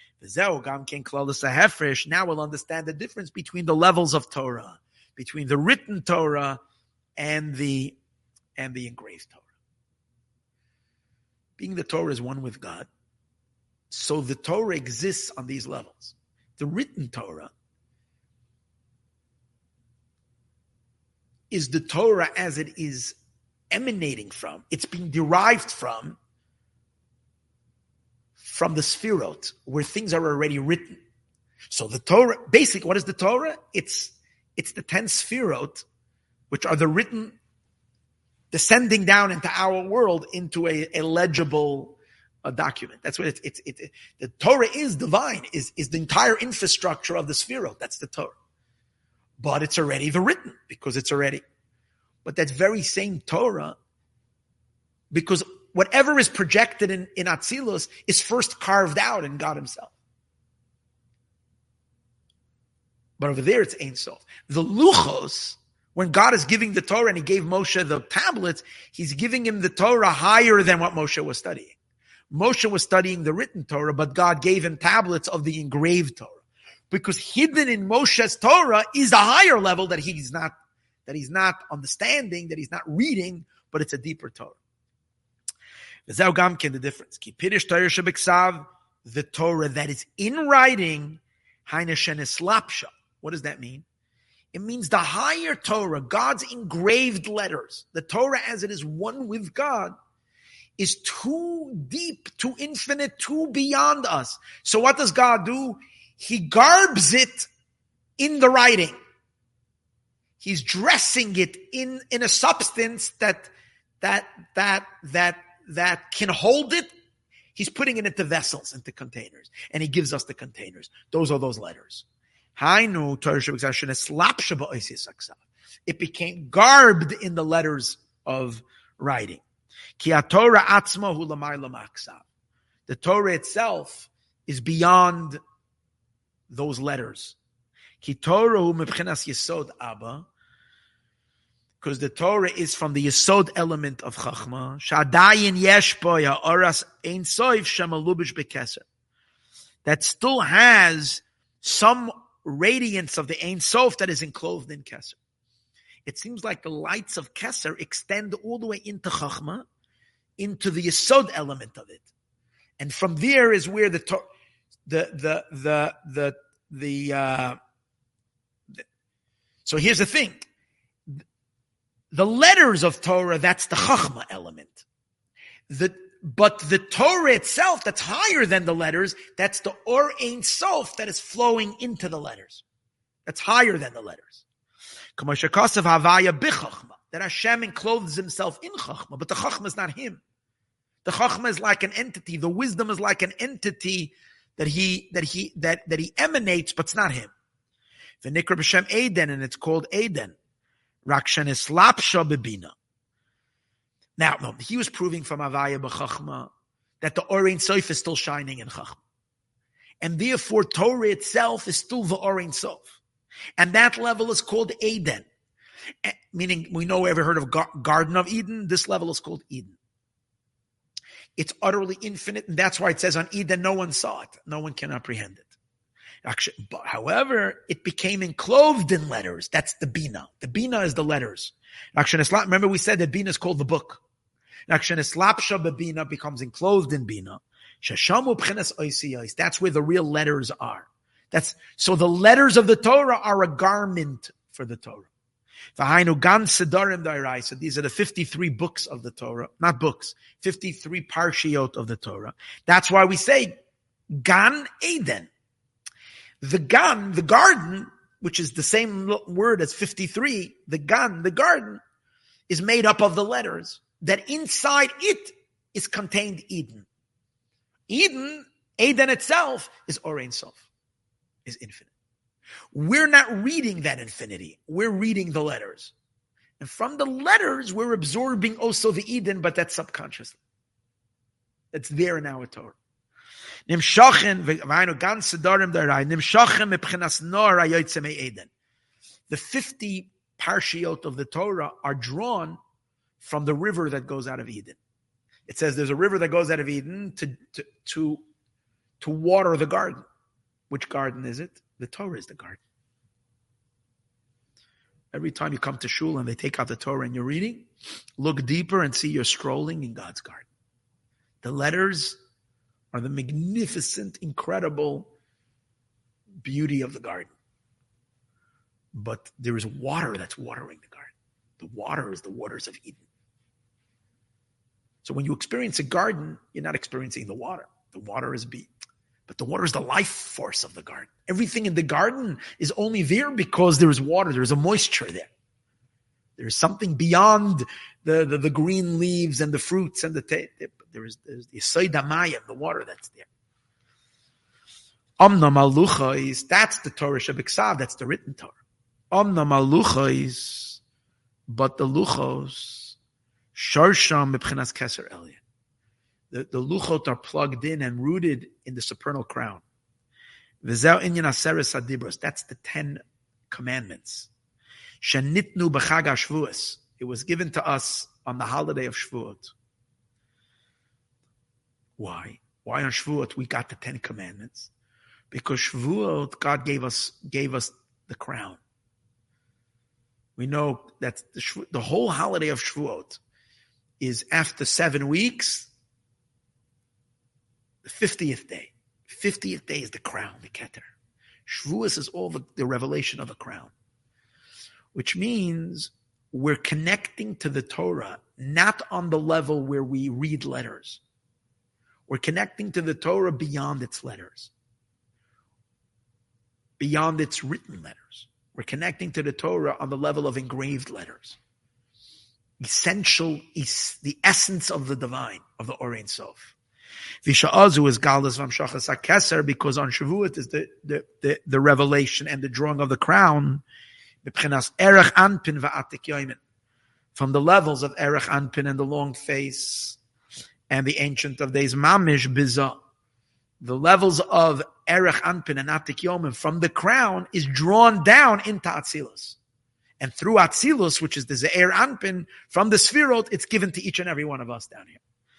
Now we'll understand the difference between the levels of Torah, between the written Torah and the and the engraved Torah. Being the Torah is one with God, so the Torah exists on these levels. The written Torah is the Torah as it is emanating from, it's being derived from, from the Sfirot, where things are already written. So the Torah, basically, what is the Torah? It's it's the ten Sfirot, which are the written, descending down into our world into a, a legible uh, document. That's what it's, it's, it, it, the Torah is divine, is, is the entire infrastructure of the Sfirot. That's the Torah. But it's already the written, because it's already. But that very same Torah, because whatever is projected in, in Atzilus is first carved out in God himself. But over there it's Ein Sof. The Luchos, when God is giving the Torah and he gave Moshe the tablets, he's giving him the Torah higher than what Moshe was studying. Moshe was studying the written Torah, but God gave him tablets of the engraved Torah. Because hidden in Moshe's Torah is a higher level that he's not, that he's not understanding, that he's not reading, but it's a deeper Torah. The difference. The Torah that is in writing, what does that mean? It means the higher Torah, God's engraved letters, the Torah as it is one with God, is too deep, too infinite, too beyond us. So what does God do? He garbs it in the writing. He's dressing it in, in a substance that, that, that, that, that can hold it. He's putting it into vessels, into containers. And he gives us the containers. Those are those letters. It became garbed in the letters of writing. The Torah itself is beyond those letters. Because the Torah is from the Yesod element of Chachma. That still has some radiance of the Ein Sof that is enclosed in Keser. It seems like the lights of Keser extend all the way into Chachma, into the Yesod element of it. And from there is where the Torah, the, the, the, the, the, uh, the, so here's the thing. The letters of Torah, that's the Chachma element. The, but the Torah itself, that's higher than the letters, that's the Or Ein Sof that is flowing into the letters. That's higher than the letters. That Hashem encloses himself in Chachma, but the Chachma is not him. The Chachma is like an entity. The wisdom is like an entity that he, that he, that, that he emanates, but it's not him. V'nikra b'shem Eden, and it's called Eden. Rakshanis lapsha bebina. Now, no, he was proving from Avaya b'Chachma that the Or Ein Sof is still shining in Chachma. And therefore, Torah itself is still the Or Ein Sof. And that level is called Eden. Meaning, we know, ever heard of Garden of Eden? This level is called Eden. It's utterly infinite, and that's why it says on Eden, no one saw it. No one can apprehend it. Actually, but however, it became enclosed in letters. That's the Bina. The Bina is the letters. Remember we said that Bina is called the book. Bina becomes enclosed in Bina. That's where the real letters are. That's, so the letters of the Torah are a garment for the Torah. So these are the fifty-three books of the Torah. Not books. fifty-three parshiot of the Torah. That's why we say Gan Eden. The Gan, the garden, which is the same word as fifty-three, the gan, the garden, is made up of the letters, that inside it is contained Eden. Eden, Eden itself, is Or Ein Sof, is infinite. We're not reading that infinity. We're reading the letters. And from the letters, we're absorbing also the Eden, but that's subconsciously. That's there in our Torah. Nimshachen, v'aynu gan sedarim darai, nimshachen mepchenas nor hayotzeh me'Eden. The fifty parshiot of the Torah are drawn from the river that goes out of Eden. It says there's a river that goes out of Eden to, to, to, to water the garden. Which garden is it? The Torah is the garden. Every time you come to shul and they take out the Torah and you're reading, look deeper and see you're strolling in God's garden. The letters are the magnificent, incredible beauty of the garden. But there is water that's watering the garden. The water is the waters of Eden. So when you experience a garden, you're not experiencing the water. The water is be, but the water is the life force of the garden. Everything in the garden is only there because there is water. There is a moisture there. There is something beyond the, the, the green leaves and the fruits and the te- there is there's the Yesod HaMayim, the water that's there. Omna Malucha is that's the Torah Shebiksav, that's the written Torah. Omna Malucha is, but the Luchos Sharsham Mepchinas Keser Elyon. The, the luchot are plugged in and rooted in the supernal crown. V'zeu inyan aseres hadibros. That's the Ten Commandments. Shenitnu b'chag HaShavuos. It was given to us on the holiday of Shavuot. Why? Why on Shavuot we got the Ten Commandments? Because Shavuot, God gave us gave us the crown. We know that the, the whole holiday of Shavuot is after seven weeks. The fiftieth day. fiftieth day is the crown, the Keter. Shavuos is all the, the revelation of the crown. Which means we're connecting to the Torah, not on the level where we read letters. We're connecting to the Torah beyond its letters. Beyond its written letters. We're connecting to the Torah on the level of engraved letters. Essential is the essence of the divine, of the Or Ein Sof. Visha'azu is Galdas Vamshachas HaKeser, because on Shavuot is the, the, the, the revelation and the drawing of the crown, B'pchenas Erech Anpin Va'atik Yoimin, from the levels of Erech Anpin and the long face, and the Ancient of Days Mamish Bizah. The levels of Erech Anpin and Atik Yomin from the crown is drawn down into Atzilus. And through Atzilus, which is the Ze'er Anpin, from the Sfirot, it's given to each and every one of us down here.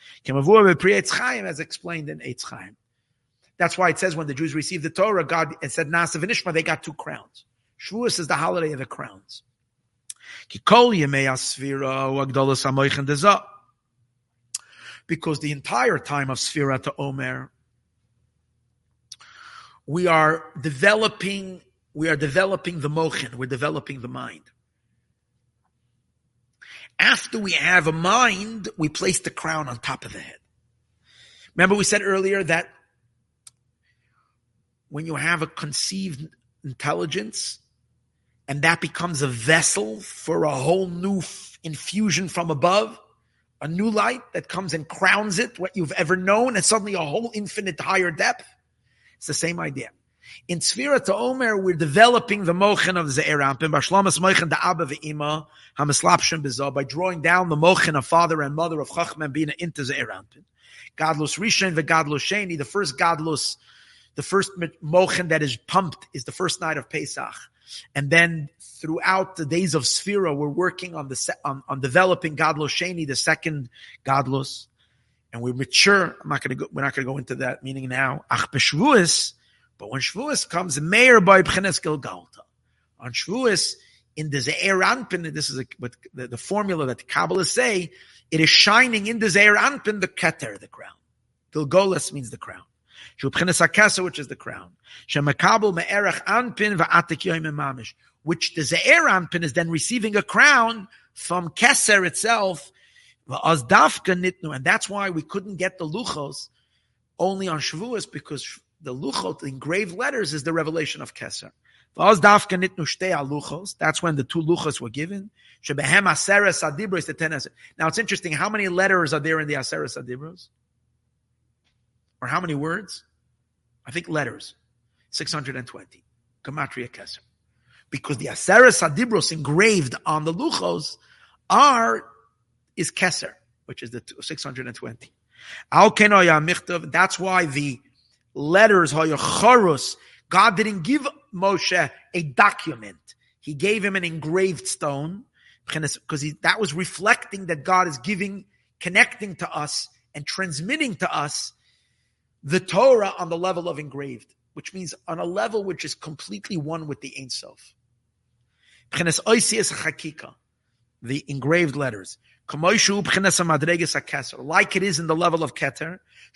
As explained in Eitz Chaim. That's why it says when the Jews received the Torah, God it said Nasa v'Nishma, they got two crowns. Shavuos is the holiday of the crowns. Because the entire time of Sfira to Omer, we are developing, we are developing the mochin, we're developing the mind. After we have a mind, we place the crown on top of the head. Remember we said earlier that when you have a conceived intelligence, and that becomes a vessel for a whole new f- infusion from above, a new light that comes and crowns it, what you've ever known, and suddenly a whole infinite higher depth. It's the same idea. In Sfira to Omer, we're developing the mochin of Ze'er Anpin, Bashlamas mochin da Abba ve'ima, hamislapshem bizah, by drawing down the mochin of father and mother of Chacham and Bina into Ze'er Anpin. Gadlus Rishon ve'Gadlus Sheni, the first Gadlus, the first mochin that is pumped is the first night of Pesach. And then throughout the days of Sfira, we're working on the on, on developing Gadlus Sheni, the second Gadlus. And we mature. I'm not going to go, we're not going to go into that meaning now. Ach b'Shvuos, but when Shavuos comes, Meir by B'chenes Gilgalta. On Shavuos, in the Ze'er Anpin, this is a, what the, the formula that the Kabbalists say, it is shining in the Ze'er Anpin, the Keter, the crown. Gilgolas means the crown. Shu B'chenes HaKeser, which is the crown. Shemakabel Me'erach Anpin va'atik yoyim mamish, which the Ze'er Anpin is then receiving a crown from Keser itself, va'az dafka nitnu, and that's why we couldn't get the Luchos only on Shavuos, because the luchot, the engraved letters, is the revelation of Keser. That's when the two luchos were given. Now it's interesting, how many letters are there in the Aseres Adibros? Or how many words? I think letters. six hundred twenty. Gematria Keser. Because the Aseres Adibros engraved on the luchos are, is Keser, which is the six hundred twenty. That's why the letters, God didn't give Moshe a document. He gave him an engraved stone because that was reflecting that God is giving, connecting to us and transmitting to us the Torah on the level of engraved, which means on a level which is completely one with the Ein Sof. The engraved letters. Like it is in the level of Keter,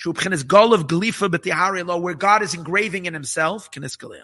where God is engraving in himself. That's why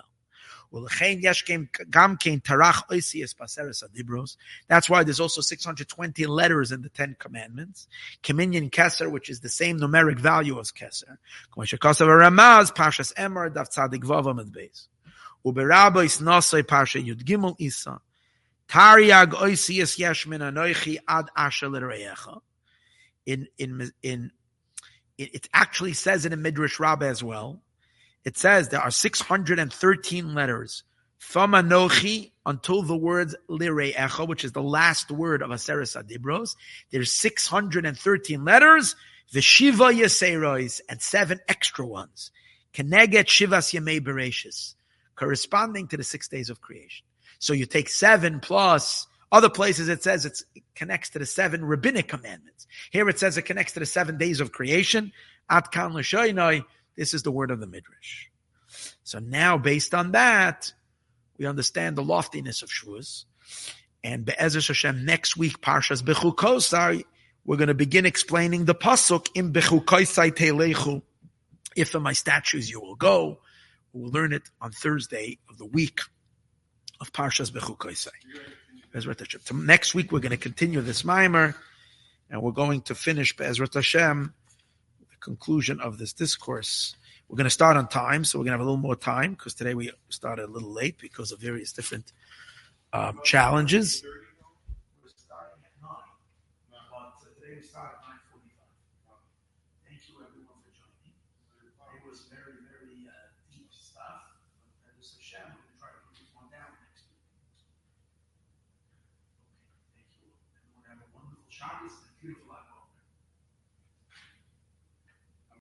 there's also six hundred twenty letters in the Ten Commandments. Keminyan Keser, which is the same numeric value as Keser. Ramaz, Pashas Emor, Daf Tzadik Vav Amud Beis. Uberabos Nosei Pasha Yud Gimel Isa. Tariag Oisias Yeshmin Anoichi Ad Asher L'Reyecha. In in in it actually says in a Midrash Rabbah as well. It says there are six hundred thirteen letters from Anochi until the words L'Reyecha, which is the last word of Aseres Adibros. There's six hundred thirteen letters, Veshiva Yeserois, and seven extra ones. Keneget Shivas Yemei Bereshis, corresponding to the six days of creation. So you take seven plus other places it says it's, it connects to the seven rabbinic commandments. Here it says it connects to the seven days of creation. At kan l'shoynoi, this is the word of the Midrash. So now based on that, we understand the loftiness of Shavuos. And Be'ezer Hashem, next week, Parshas Bechukosai, we're going to begin explaining the pasuk in Bechukosai Teilechu. If in my statues you will go. We'll learn it on Thursday of the week of Parshas Bechukosai. Next week we're going to continue this Maimer, and we're going to finish Be'ezrat Hashem, the conclusion of this discourse. We're going to start on time, so we're going to have a little more time, because today we started a little late because of various different um, challenges. We're starting at nine, but today we start at nine forty-five. Thank you everyone for joining. It was very, very uh, deep stuff. And this Hashem, we're going to try to put this one down next week. Okay, thank you. Everyone have a wonderful Shabbos and a beautiful